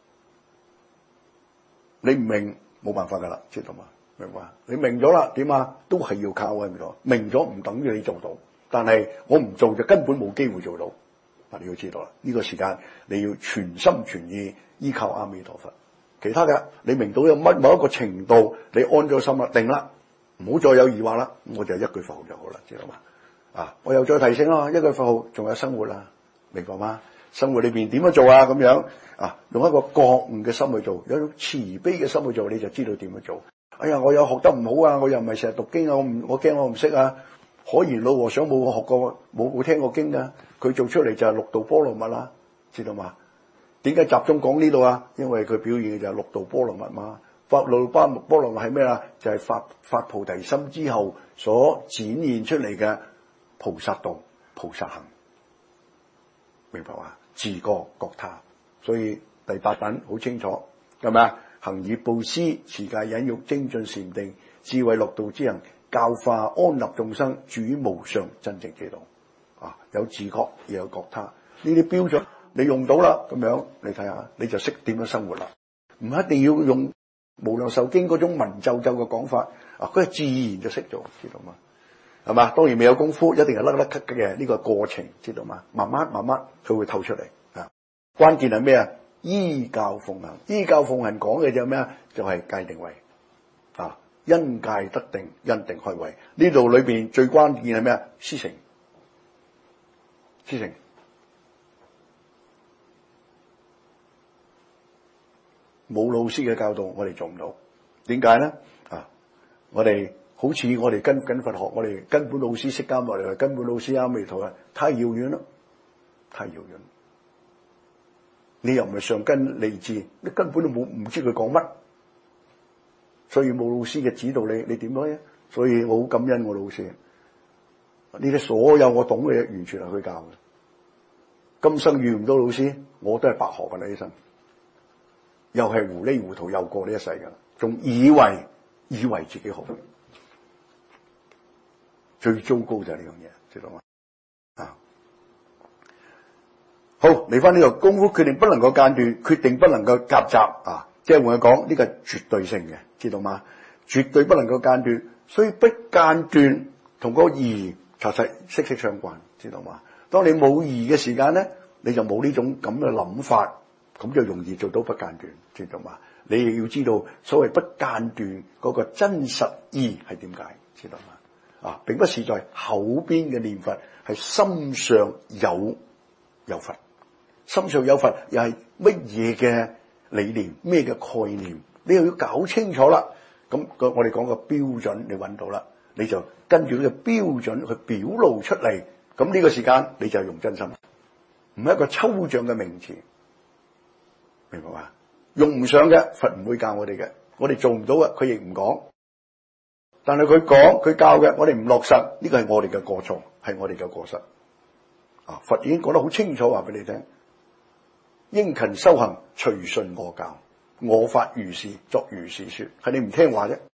你唔明冇辦法噶啦，知道嘛？明白？你明咗啦，點啊？都係要靠喺度，明咗唔等於你做到，但係我唔做就根本冇機會做到。啊！你要知道啦，呢、這個時間你要全心全意依靠阿彌陀佛。其他嘅你明到有乜某一個程度，你安咗心啦，定啦，唔好再有疑惑啦。我就一句佛號就好啦，知道嘛？啊！我又再提醒啦，一句佛號仲有生活啦，明白嗎？生活裏邊點樣做啊？咁樣啊，用一個覺悟嘅心去做，有一種慈悲嘅心去做，你就知道點樣做。哎呀，我又學得唔好啊，我又唔係成日讀經啊，我唔我驚我唔識啊。可憐老和尚冇學過，冇冇聽過經噶，佢做出嚟就係六度波羅蜜啦，知道嘛？點解集中講呢度啊？因為佢表現嘅就係六度波羅蜜嘛。法六度波波羅蜜係咩啊？就係、是、發發菩提心之後所展現出嚟嘅菩薩道、菩薩行，明白嘛？自覺覺他，所以第八品好清楚，係咪啊？行以布施、持戒、忍辱、精進禪定、智慧樂道之行。教化安立眾生，主無上真正之道啊！有自覺，又有覺他，呢啲標準你用到啦，咁樣你睇下，你就識點樣生活啦。唔一定要用無量壽經嗰種文縐縐嘅講法，啊，佢係自然就識做，知道嘛？係嘛？當然未有功夫，一定係甩甩咳嘅呢個過程，知道嘛？慢慢慢慢佢會透出嚟啊。關鍵係咩啊？依教奉行，依教奉行講嘅就係咩啊？就係、是、戒定慧啊，因戒得定，因定開慧。呢度裏邊最關鍵係咩啊？師承，師承。冇老師嘅教導，我哋做唔到。點解咧？啊，我哋好似我哋跟緊佛學，我哋根本老師釋迦牟尼，根本老師阿彌陀啊，太遙遠啦，太遙遠。你又唔係上根利智，你根本都冇唔知佢講乜，所以冇老師嘅指導你，你點樣？所以我好感恩我老師。呢啲所有我懂嘅嘢，完全係佢教嘅。今生遇唔到老師，我都係白學噶啦，呢生。又係糊裡糊塗又過呢一世噶，仲以為以為自己好，最糟糕就係呢樣嘢，知道嗎？啊，好，嚟翻呢個功夫決定不能夠間斷，決定不能夠夾雜啊，即係換佢講呢個絕對性嘅，知道嗎？絕對不能夠間斷，所以不間斷同個義確實息息相關，知道嗎？當你冇義嘅時間咧，你就冇呢種咁嘅諗法。咁就容易做到不間斷，知道嘛？你亦要知道所謂不間斷嗰個真實意係點解，知道嘛？啊，並不是在口邊嘅念佛，係心上有有佛，心上有佛又係乜嘢嘅理念，咩嘅概念？你又要搞清楚啦。咁個我哋講個標準，你揾到啦，你就跟住呢個標準去表露出嚟。咁呢個時間你就用真心，唔係一個抽象嘅名詞。明白嘛？用唔上嘅佛唔會教我哋嘅，我哋做唔到嘅，佢亦唔講。但係佢講佢教嘅，我哋唔落實，呢個係我哋嘅過錯，係我哋嘅過失。啊，佛已經講得好清楚，話俾你聽：應勤修行，隨順我教，我法如是，作如是說。係你唔聽話啫。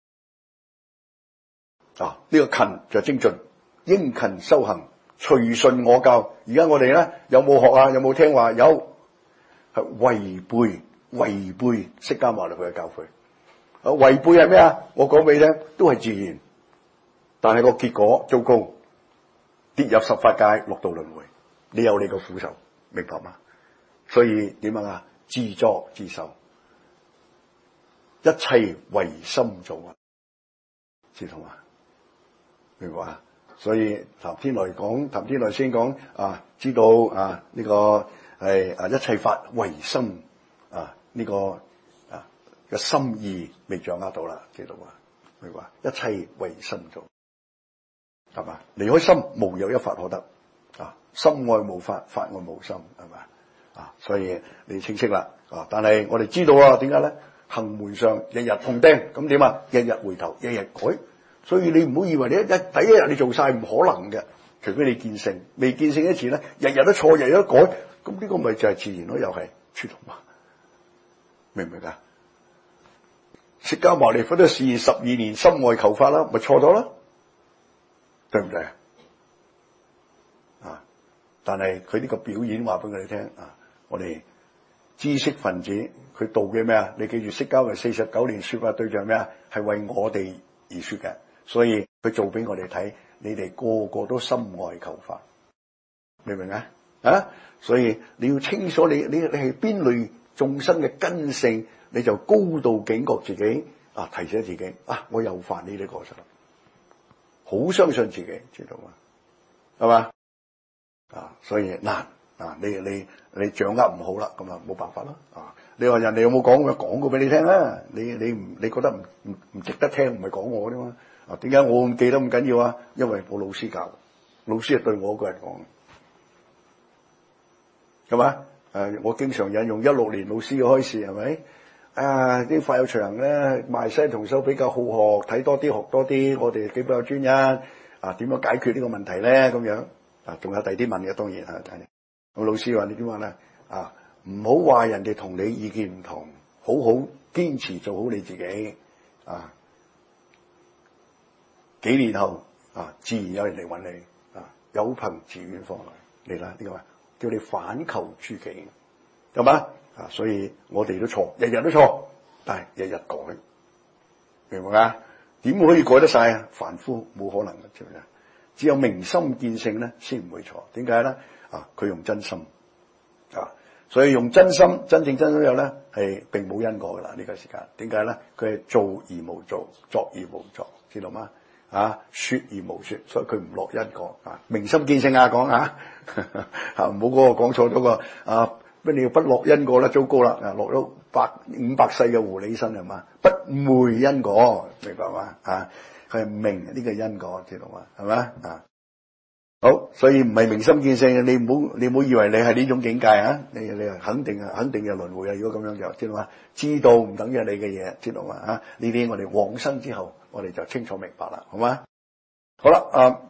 啊，呢、這個勤就精進，應勤修行，隨順我教。而家我哋咧有冇學啊？有冇聽話？有。係違背違背釋迦牟尼佢嘅教誨，啊，違背係咩啊？我講俾你聽，都係自然，但係個結果糟糕，跌入十法界，六道輪迴，你有你個苦受，明白嗎？所以點樣啊？自作自受，一切唯心造啊，知道嘛？明白啊？所以談天來講，談天來先講啊，知道啊呢、這個。係啊！一切法唯心啊！呢、這個啊嘅心意未掌握到啦，知道嘛？明白？一切唯心造，係嘛？離開心，無有一法可得啊！心外無法，法外無心，係嘛？啊！所以你清晰啦啊！但係我哋知道啊，點解咧？行門上日日碰釘，咁點啊？日日回頭，日日改。所以你唔好以為你一一第一日你做晒唔可能嘅，除非你見性，未見性之前咧，日日都錯，日日都改。咁呢個咪就係自然咯，又係出同嘛，明唔明啊？釋迦牟尼佛都示現十二年心外求法啦，咪錯咗啦，對唔對啊？啊！但係佢呢個表演話俾我哋聽啊，我哋知識分子佢道嘅咩啊？你記住，釋迦牟尼四十九年說法對象咩啊？係為我哋而說嘅，所以佢做俾我哋睇，你哋個個都心外求法，明唔明啊？啊！所以你要清楚你你你係邊類眾生嘅根性，你就高度警覺自己啊，提醒自己啊，我又犯呢啲過失，好相信自己，知道嘛？係嘛？啊，所以難啊！你你你掌握唔好啦，咁啊冇辦法啦啊！你話人哋有冇講過講過俾你聽啊？你你唔你覺得唔唔唔值得聽，唔係講我啫嘛？啊，點解我咁記得咁緊要啊？因為我老師教，老師係對我個人講。係嘛？誒，我經常引用一六年老師嘅開示，係咪？啊，啲法友長咧，賣西同修比較好學，睇多啲學多啲，我哋幾比較專一啊？點樣解決呢個問題咧？咁樣啊，仲有第二啲問嘅，當然嚇。咁老師話你點話咧？啊，唔好話人哋同你意見唔同，好好堅持做好你自己啊！幾年後啊，自然有人嚟揾你啊，有朋自遠方來嚟啦！呢個話叫你反求諸己，係嘛？啊，所以我哋都錯，日日都錯，但係日日改，明唔明啊？點可以改得晒啊？凡夫冇可能嘅，知唔知啊？只有明心見性咧，先唔會錯。點解咧？啊，佢用真心啊，所以用真心，真正真心有咧，係並冇因果噶啦。呢、這個時間點解咧？佢係做而無做，作而無作，知道嗎？啊，說而無說，所以佢唔落因果啊。明心見性啊，講啊，吓唔好嗰個講錯咗個啊。乜你要不落因果啦，糟糕啦！啊，落咗百五百世嘅狐狸身係嘛？不昧因果，明白嘛？啊，佢係明呢個因果，知道嘛？係咪啊？好，所以唔係明心見性，你唔好你唔好以為你係呢種境界啊！你你係肯定啊，肯定嘅輪迴啊！如果咁樣就知道嘛？知道唔等於你嘅嘢，知道嘛？啊，呢啲我哋往生之後，我哋就清楚明白啦，好嘛？好啦，啊，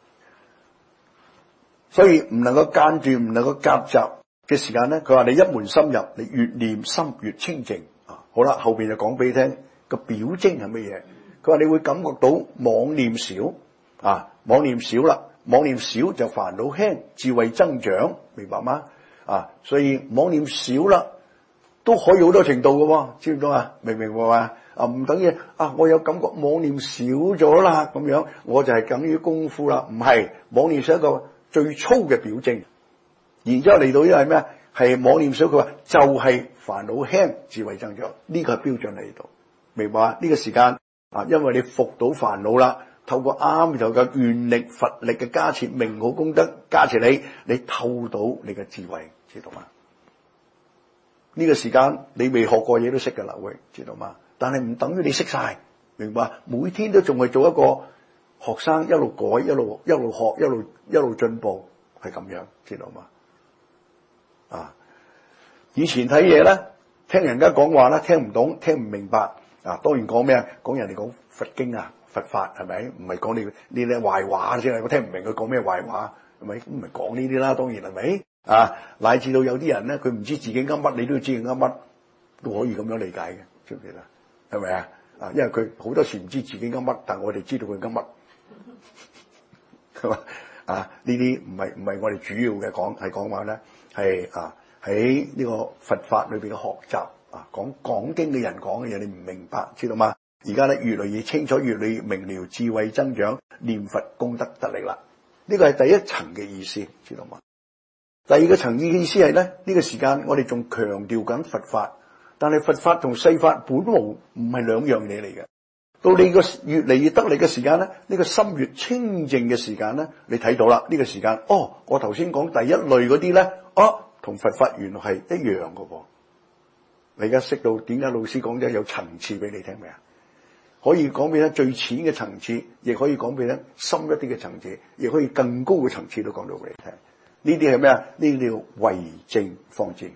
所以唔能夠間斷，唔能夠夾雜嘅時間咧，佢話你一門深入，你越念心越清淨啊！好啦，後邊就講俾你聽個表徵係乜嘢？佢話你會感覺到妄念少啊，妄念少啦，妄念少就煩惱輕，智慧增長，明白嗎？啊，所以妄念少啦，都可以好多程度嘅喎，知唔知啊？明唔明白嘛？啊，唔等於啊，我有感覺妄念少咗啦，咁樣我就係等於功夫啦，唔係，妄念少一個最粗嘅表徵。然之後嚟到呢係咩啊？係妄念少，佢話就係煩惱輕，智慧增長，呢個係標準嚟到，明白啊？呢個時間啊，因為你服到煩惱啦，透過阿彌陀嘅願力、佛力嘅加持、名號功德加持你，你透到你嘅智慧，知道嗎？呢個時間你未學過嘢都識噶啦，會知道嗎？但係唔等於你識晒，明白？每天都仲係做一個學生，一路改，一路一路學，一路一路進步，係咁樣，知道嗎？啊！以前睇嘢咧，聽人家講話咧，聽唔懂，聽唔明白。啊，當然講咩啊？講人哋講佛經啊、佛法係咪？唔係講你呢啲壞話先，我聽唔明佢講咩壞話，係咪？咁唔係講呢啲啦，當然係咪？啊，乃至到有啲人咧，佢唔知自己噏乜，你都要知佢噏乜，都可以咁樣理解嘅，知唔知啦？係咪啊？啊，因為佢好多時唔知自己噏乜，但係我哋知道佢噏乜，係嘛？啊，呢啲唔係唔係我哋主要嘅講，係講話咧。係啊，喺呢個佛法裏邊嘅學習啊，講講經嘅人講嘅嘢，你唔明白，知道嗎？而家咧越嚟越清楚，越嚟越明了，智慧增長，念佛功德得力啦。呢個係第一層嘅意思，知道嗎？第二個層意嘅意思係咧，呢個時間我哋仲強調緊佛法，但係佛法同世法本無唔係兩樣嘢嚟嘅。到你個越嚟越得力嘅時間咧，呢個心越清淨嘅時間咧，你睇到啦，呢個時間哦，我頭先講第一類嗰啲咧，哦，同佛法原來係一樣嘅噃。你而家識到點解老師講咗有層次俾你聽未啊？可以講俾你最淺嘅層次，亦可以講俾你深一啲嘅層次，亦可以更高嘅層次都講到俾你聽。呢啲係咩啊？呢啲叫為正方知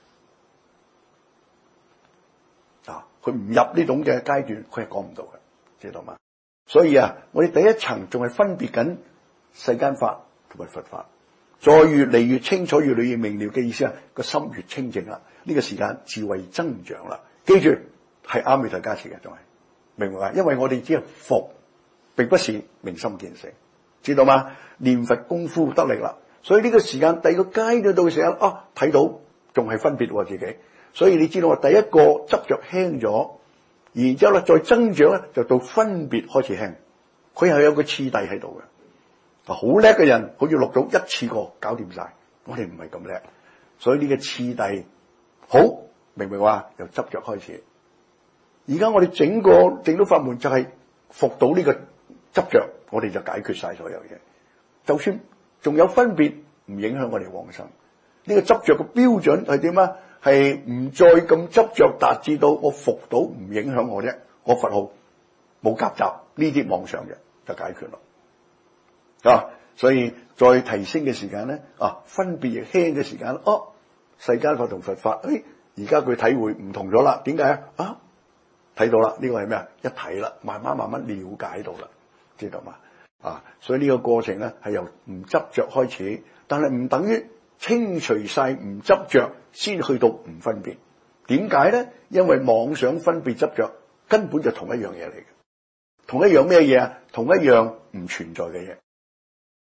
啊！佢唔入呢種嘅階段，佢係講唔到嘅，知道嗎？所以啊，我哋第一層仲係分別緊世間法同埋佛法，再越嚟越清楚，越嚟越明了嘅意思啊，個心越清淨啦，呢個時間智慧增長啦。記住係阿彌陀加持嘅，仲係明唔明啊？因為我哋只係服，並不是明心見性，知道嗎？念佛功夫得力啦，所以呢個時間第二個階段到嘅時候啊，睇到仲係分別喎自己。所以你知道話，第一個執着輕咗，然之後咧再增長咧，就到分別開始輕。佢係有個次第喺度嘅。好叻嘅人，好似六祖一次過搞掂晒。我哋唔係咁叻，所以呢個次第好明唔明話？由執着開始。而家我哋整個整到法門就係服到呢個執着，我哋就解決晒所有嘢。就算仲有分別，唔影響我哋往生。呢個執着嘅標準係點啊？係唔再咁執着，達至到我服到唔影響我啫。我佛號冇夾雜呢啲妄想嘅，就解決咯。啊，所以再提升嘅時間咧，啊，分別亦輕嘅時間，哦，世間法同佛法，誒，而家佢體會唔同咗啦。點解啊？啊，睇到啦，呢個係咩啊？一睇啦，慢慢慢慢了解到啦，知道嘛？啊，所以呢個過程咧係由唔執着開始，但係唔等於清除晒唔執着先去到唔分別。點解咧？因為妄想分別執着根本就同一樣嘢嚟嘅，同一樣咩嘢啊？同一樣唔存在嘅嘢。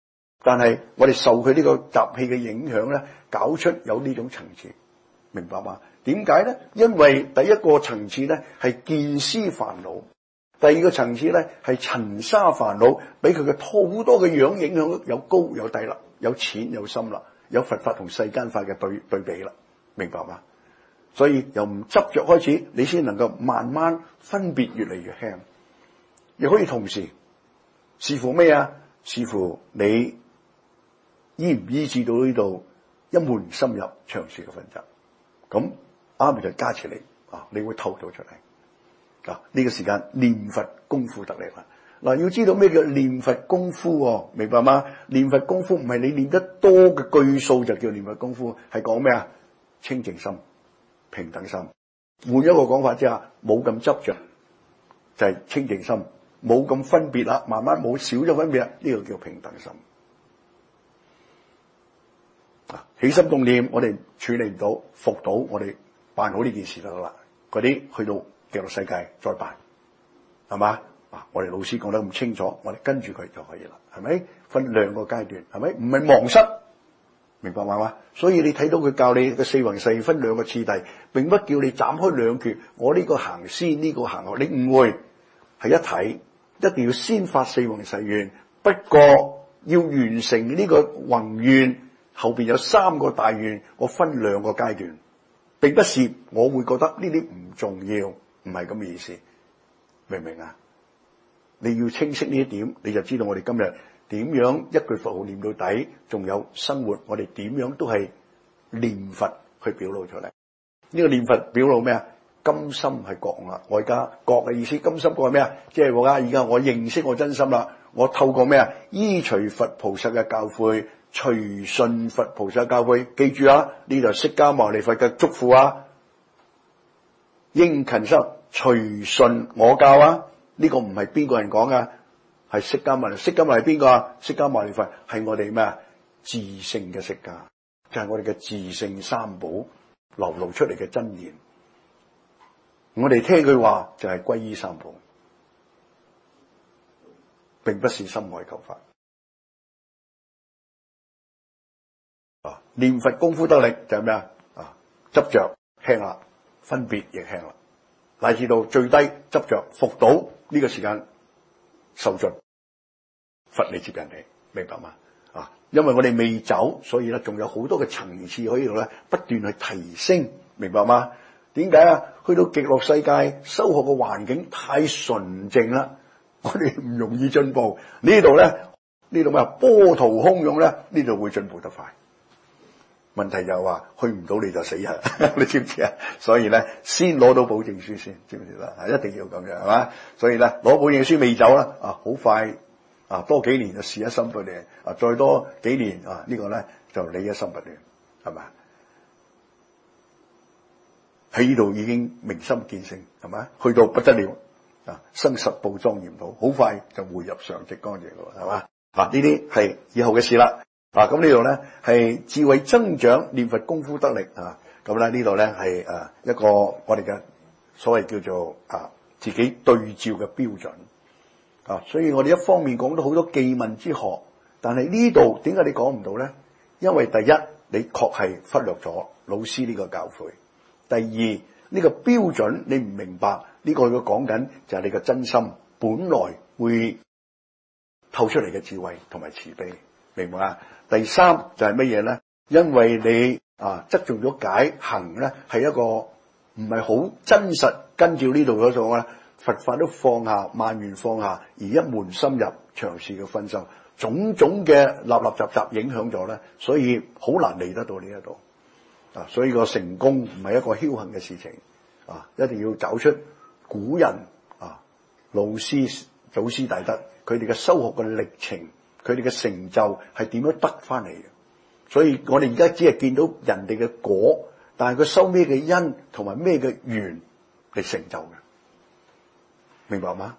但係我哋受佢呢個習氣嘅影響咧，搞出有呢種層次，明白嗎？點解咧？因為第一個層次咧係見思煩惱，第二個層次咧係塵沙煩惱，俾佢嘅好多嘅樣影響，有高有低啦，有淺有深啦，有佛法同世間法嘅對對比啦，明白嗎？所以由唔執着開始，你先能夠慢慢分別越嚟越輕，亦可以同時視乎咩啊？視乎你醫唔醫治到呢度一門深入長時嘅分集，咁啱咪就加持你啊！你會透到出嚟嗱，呢、這個時間念佛功夫得力啦。嗱，要知道咩叫念佛功夫喎？明白嗎？念佛功夫唔係你念得多嘅句數就叫念佛功夫，係講咩啊？清淨心、平等心。換一個講法之下，冇咁執着，就係、是、清淨心，冇咁分別啦，慢慢冇少咗分別啦，呢、這個叫平等心。啊，起心動念我哋處理唔到，服到我哋辦好呢件事就得啦。嗰啲去到極樂世界再辦，係嘛？啊，我哋老師講得咁清楚，我哋跟住佢就可以啦，係咪？分兩個階段，係咪？唔係忘失，明白嘛？所以你睇到佢教你嘅四弘誓分兩個次第，並不叫你斬開兩橛，我呢個行先，呢、這個行後，你誤會係一體，一定要先發四弘誓願。不過要完成呢個宏願，後邊有三個大願，我分兩個階段，並不是我會覺得呢啲唔重要，唔係咁嘅意思，明唔明啊？你要清晰呢一點，你就知道我哋今日點樣一句佛號念到底，仲有生活我哋點樣都係念佛去表露出嚟。呢、這個念佛表露咩啊？甘心係覺啊！我而家覺嘅意思，甘心覺係咩啊？即係我而家我認識我真心啦，我透過咩啊？依隨佛菩薩嘅教誨，隨順佛菩薩教誨，記住啊！呢度釋迦牟尼佛嘅囑咐啊，應勤修隨順我教啊！呢、這個唔係邊個人講噶，係釋迦牟尼。釋迦牟尼係邊個啊？釋迦牟尼佛係我哋咩啊？自性嘅釋迦，就係、是、我哋嘅自性三寶流露出嚟嘅真言。我哋聽佢話就係歸依三寶，並不是心外求法。啊，念佛功夫得力就係咩啊？啊，執着輕啦，分別亦輕啦，乃至到最低執着服到呢個時間受盡，佛嚟接人哋，明白嗎？啊，因為我哋未走，所以咧仲有好多嘅層次可以度咧不斷去提升，明白嗎？點解啊？去到極樂世界，修學嘅環境太純淨啦，我哋唔容易進步。呢度咧，呢度咩波濤洶湧咧，呢度會進步得快。問題就係話去唔到你就死啊！你知唔知啊？所以咧，先攞到保證書先，知唔知啦？一定要咁樣，係嘛？所以咧，攞保證書未走啦，啊，好快啊，多幾年就事一心不亂啊，再多幾年啊，這個、呢個咧就理一心不亂，係嘛？喺呢度已經明心見性，係咪？去到不得了啊！生十報莊嚴土，好快就回入常寂乾淨咯，係嘛？啊，呢啲係以後嘅事啦。啊，咁呢度咧係智慧增長、念佛功夫得力啊。咁咧呢度咧係誒一個我哋嘅所謂叫做啊自己對照嘅標準啊。所以我哋一方面講到好多記問之學，但係呢度點解你講唔到咧？因為第一你確係忽略咗老師呢個教誨。第二呢、這個標準你唔明白，呢、這個佢講緊就係你嘅真心本來會透出嚟嘅智慧同埋慈悲，明唔明啊？第三就係乜嘢咧？因為你啊側重咗解行咧，係一個唔係好真實，跟照呢度嗰種咧，佛法都放下，萬緣放下，而一門深入長時嘅分修，種種嘅立立雜雜影響咗咧，所以好難嚟得到呢一度。啊，所以個成功唔係一個僥倖嘅事情，啊，一定要找出古人啊、老師、祖師大德佢哋嘅修學嘅歷程，佢哋嘅成就係點樣得翻嚟嘅。所以我哋而家只係見到人哋嘅果，但係佢收咩嘅因同埋咩嘅緣嚟成就嘅，明白嗎？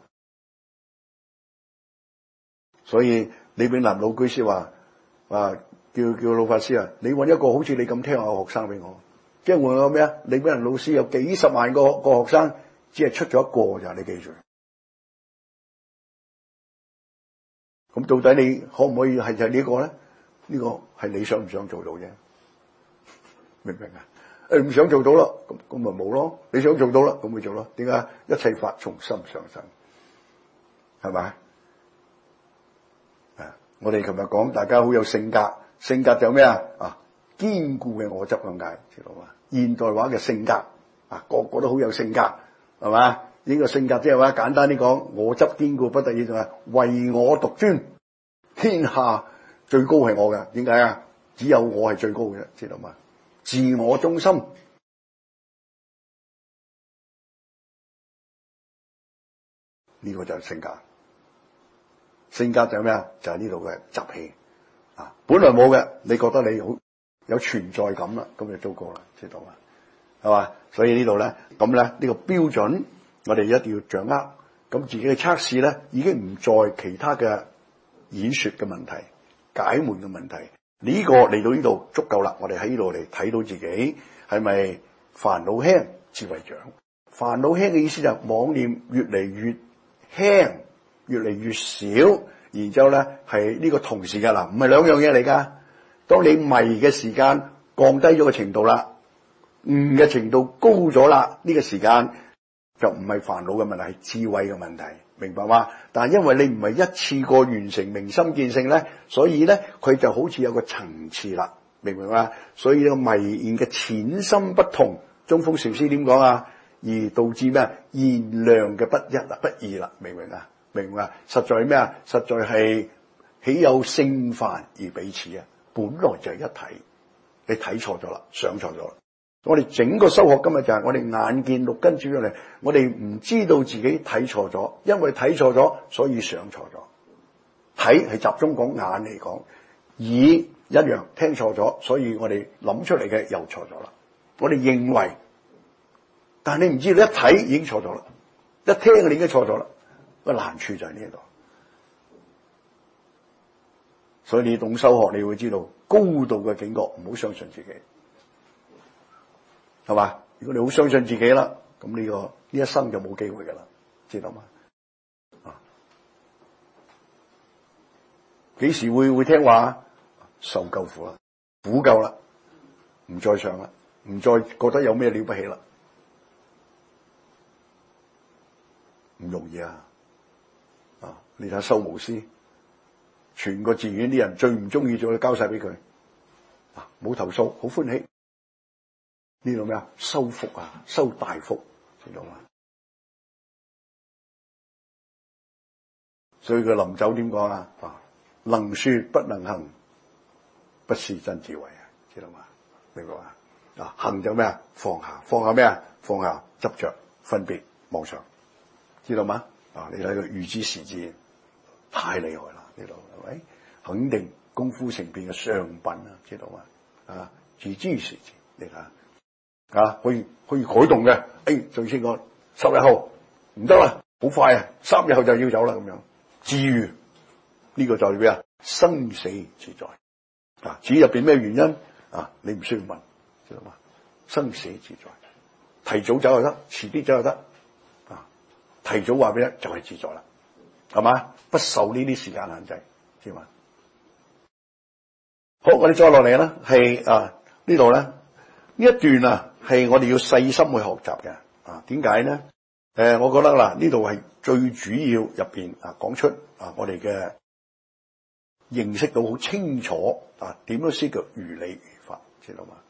所以李炳南老居士話話。叫叫老法師啊！你揾一個好似你咁聽話嘅學生俾我，即係換個咩啊？你俾人老師有幾十萬個個學生，只係出咗一個咋？你記住， 咁到底你可唔可以係就係呢個咧？呢個係你想唔想做到啫？明唔明啊？誒唔想做到啦，咁咁咪冇咯。你想做到啦，咁咪做咯。點解？一切法從心上生，係咪？啊！我哋琴日講大家好有性格，性格就咩啊？啊，堅固嘅我執咁解，知道嘛？現代話嘅性格啊，個個都好有性格，係嘛？呢個性格即係話簡單啲講，我執堅固不得已，就係唯我獨尊，天下最高係我嘅。點解啊？只有我係最高嘅，知道嘛？自我中心，呢個就係性格。性格就係咩啊？就係呢度嘅習氣啊！本來冇嘅，你覺得你好有存在感啦，咁就糟糕啦，知道嘛？係嘛？所以呢度咧，咁咧呢個標準，我哋一定要掌握。咁自己嘅測試咧，已經唔再其他嘅演說嘅問題、解悶嘅問題。呢個嚟到呢度足夠啦，我哋喺呢度嚟睇到自己係咪煩惱輕智慧長？煩惱輕嘅意思就係妄念越嚟越輕，越嚟越少，然之後咧係呢個同時嘅啦，唔係兩樣嘢嚟㗎。當你迷嘅時間降低咗個程度啦，悟嘅程度高咗啦，呢個時間就唔係煩惱嘅問題，係智慧嘅問題。明白嗎？但係因為你唔係一次過完成明心見性咧，所以咧佢就好似有個層次啦，明唔明啊？所以呢個迷言嘅淺深不同，中峰禪師點講啊？而導致咩啊？現量嘅不一啊，不異啦，明唔明啊？明唔明啊？實在係咩啊？實在係豈有聖凡而彼此啊？本來就係一體，你睇錯咗啦，想錯咗啦。我哋整個修學今日就係我哋眼見六根轉咗嚟，我哋唔知道自己睇錯咗，因為睇錯咗，所以想錯咗。睇係集中講眼嚟講，耳一樣聽錯咗，所以我哋諗出嚟嘅又錯咗啦。我哋認為，但係你唔知道，你一睇已經錯咗啦，一聽你已經錯咗啦。個難處就喺呢度，所以你懂修學，你會知道高度嘅警覺，唔好相信自己。係嘛？如果你好相信自己啦，咁呢、這個呢一生就冇機會噶啦，知道嗎？啊，幾時會會聽話？受夠苦啦，苦夠啦，唔再上啦，唔再覺得有咩了不起啦，唔容易啊！啊，你睇修無師，全個寺院啲人最唔中意做，交晒俾佢，啊，冇投訴，好歡喜。呢度咩啊？收福啊，收大福，知道嘛？所以佢臨走點講啊？啊，能說不能行，不是真智慧啊，知道嘛？明白嘛？啊，行就咩啊？放下，放下咩啊？放下執着、分別、妄想，知道嘛？啊，你睇佢預知時至，太厲害啦！呢度係咪？肯定功夫成片嘅上品啊，知道嘛？啊，預知時至，你睇下。啊，可以可以改動嘅，誒，最先講十日後唔得啦，好快啊，三日後就要走啦，咁樣至於呢個就係咩啊？生死自在啊！至於入邊咩原因啊？你唔需要問，知道嘛？生死自在，提早走又得，遲啲走又得啊！提早話俾你就係自在啦，係嘛？不受呢啲時間限制，知嘛？好，我哋再落嚟啦，係啊呢度咧呢一段啊。係我哋要細心去學習嘅啊？點解呢？誒、呃，我覺得啦，呢度係最主要入邊啊，講出啊，我哋嘅認識到好清楚啊，點樣先叫如理如法，知道嘛？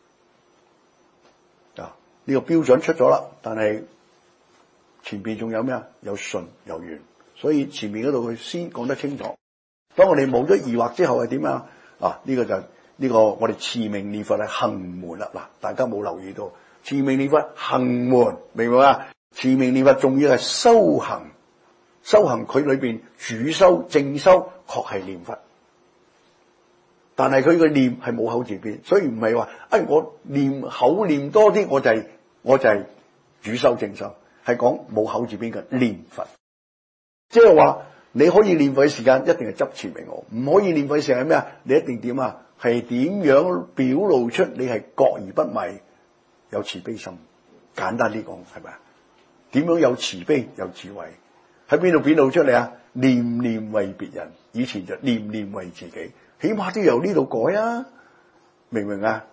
啊，呢、這個標準出咗啦，但係前邊仲有咩啊？有順有緣，所以前面嗰度佢先講得清楚。當我哋冇咗疑惑之後係點啊？啊，呢、這個就。呢、這個我哋持名念佛係行門啦，嗱，大家冇留意到持名念佛行門，明唔明啊？持名念佛仲要係修行，修行佢裏邊主修正修確係念佛，但係佢個念係冇口字邊，所以唔係話誒我念口念多啲我就係、是、我就係主修正修，係講冇口字邊嘅念佛，即係話你可以念佛嘅時間一定係執持名號，唔可以念佛嘅時間係咩啊？你一定點啊？係點樣表露出你係覺而不迷，有慈悲心？簡單啲講係咪啊？點樣有慈悲有智慧？ 喺邊度表露出嚟啊？念念為別人，以前就念念為自己，起碼都由呢度改啊，明唔明啊？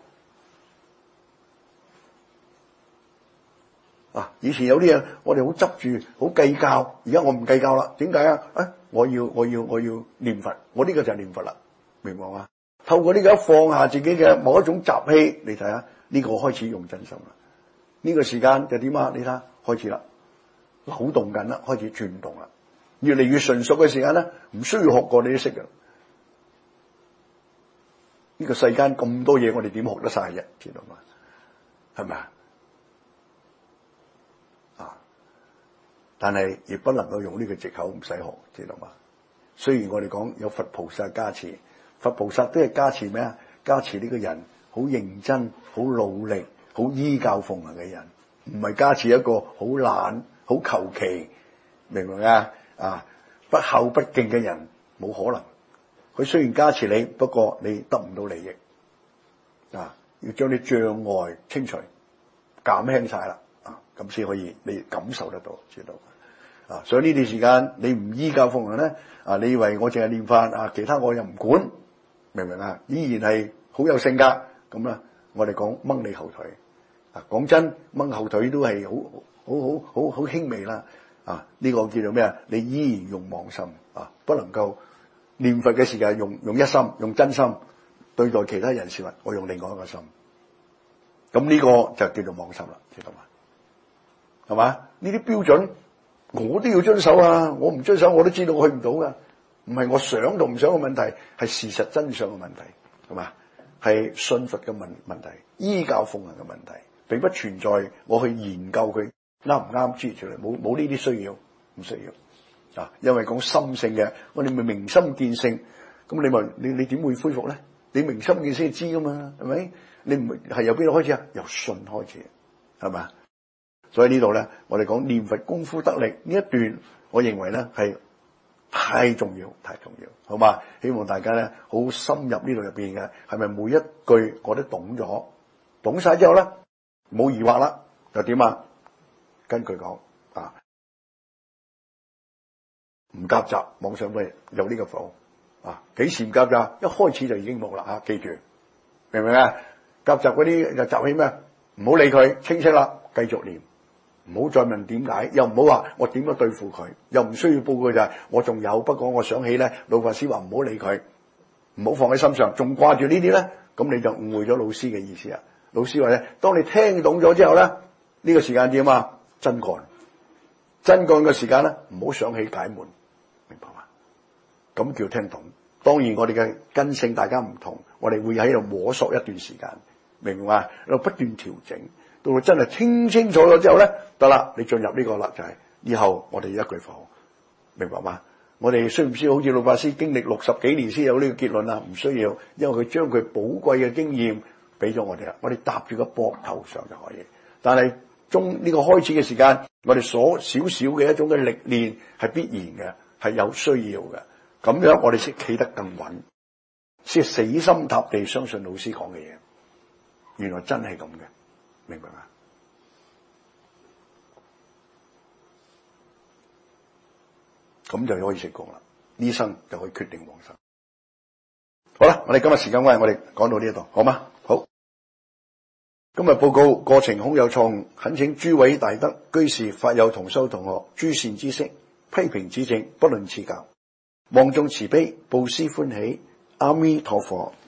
啊！以前有啲嘢我哋好執住，好計較，而家我唔計較啦。點解啊？誒，我要我要我要念佛，我呢個就係念佛啦，明白嘛？透過呢個放下自己嘅某一種習氣，你睇下呢個開始用真心啦。呢個時間就點啊？你睇下開始啦，扭動緊啦，開始轉動啦，越嚟越純熟嘅時間咧，唔需要學過你都識嘅。呢個世間咁多嘢，我哋點學得晒啫？知道嘛？係咪啊？但係亦不能夠用呢個藉口唔使學，知道嘛？雖然我哋講有佛菩薩加持，佛菩薩都係加持咩啊？加持呢個人好認真、好努力、好依教奉行嘅人，唔係加持一個好懶、好求其，明唔明啊？啊，不孝不敬嘅人冇可能。佢雖然加持你，不過你得唔到利益啊！要將啲障礙清除、減輕晒啦啊，咁先可以你感受得到，知道。啊，所以呢段時間你唔依教奉行咧，啊，你以為我淨係念法啊，其他我又唔管，明唔明啊？依然係好有性格咁啦。我哋講掹你後腿，啊，講真掹後腿都係好好好好好輕微啦。啊，呢、這個叫做咩啊？你依然用妄心啊，不能夠念佛嘅時間用用一心用真心對待其他人事物，我用另外一個心。咁呢個就叫做妄心啦，知道嘛？係嘛？呢啲標準。我都要遵守啊！我唔遵守，我都知道我去唔到噶。唔係我想同唔想嘅問題，係事實真相嘅問題，係嘛？係信佛嘅問問題，依教奉行嘅問題，並不存在我去研究佢啱唔啱諸如此類，冇冇呢啲需要，唔需要啊！因為講心性嘅，我哋咪明心見性，咁你咪你你點會恢復咧？你明心見性知噶嘛？係咪？你唔係由邊度開始啊？由信開始，係嘛？所以呢度咧，我哋講念佛功夫得力呢一段，我認為咧係太重要，太重要，好嘛？希望大家咧好深入呢度入邊嘅，係咪每一句我都懂咗？懂晒之後咧，冇疑惑啦，就點啊？跟佢講啊，唔夾雜，網上咪有呢個課啊？幾時唔夾雜？一開始就已經冇啦啊！記住，明唔明啊？夾雜嗰啲就習氣咩？唔好理佢，清晰啦，繼續念。唔好再問點解，又唔好話我點樣對付佢，又唔需要報告就係我仲有，不過我想起咧，老法師話唔好理佢，唔好放喺心上，仲掛住呢啲咧，咁你就誤會咗老師嘅意思啊！老師話咧，當你聽懂咗之後咧，呢、這個時間點啊，真幹，真幹嘅時間咧，唔好想起解悶，明白嘛？咁叫聽懂。當然我哋嘅根性大家唔同，我哋會喺度摸索一段時間，明唔明啊？喺度不斷調整。到真係清清楚咗之後咧，得啦，你進入呢個啦，就係、是、以後我哋一句佛，明白嗎？我哋需唔需要好似老法師經歷六十幾年先有呢個結論啊？唔需要，因為佢將佢寶貴嘅經驗俾咗我哋啦，我哋搭住個膊頭上就可以。但係中呢個開始嘅時間，我哋所少少嘅一種嘅歷練係必然嘅，係有需要嘅。咁樣我哋先企得更穩，先死心塌地相信老師講嘅嘢，原來真係咁嘅。明白嘛？咁就可以成功啦，呢生就可以決定往生。好啦，我哋今日時間關係，我哋講到呢一度，好嗎？好。今日報告過程空有錯誤，懇請諸位大德、居士、法友同修同學諸善知識批評指正，不論賜教，望眾慈悲，布施歡喜，阿彌陀佛。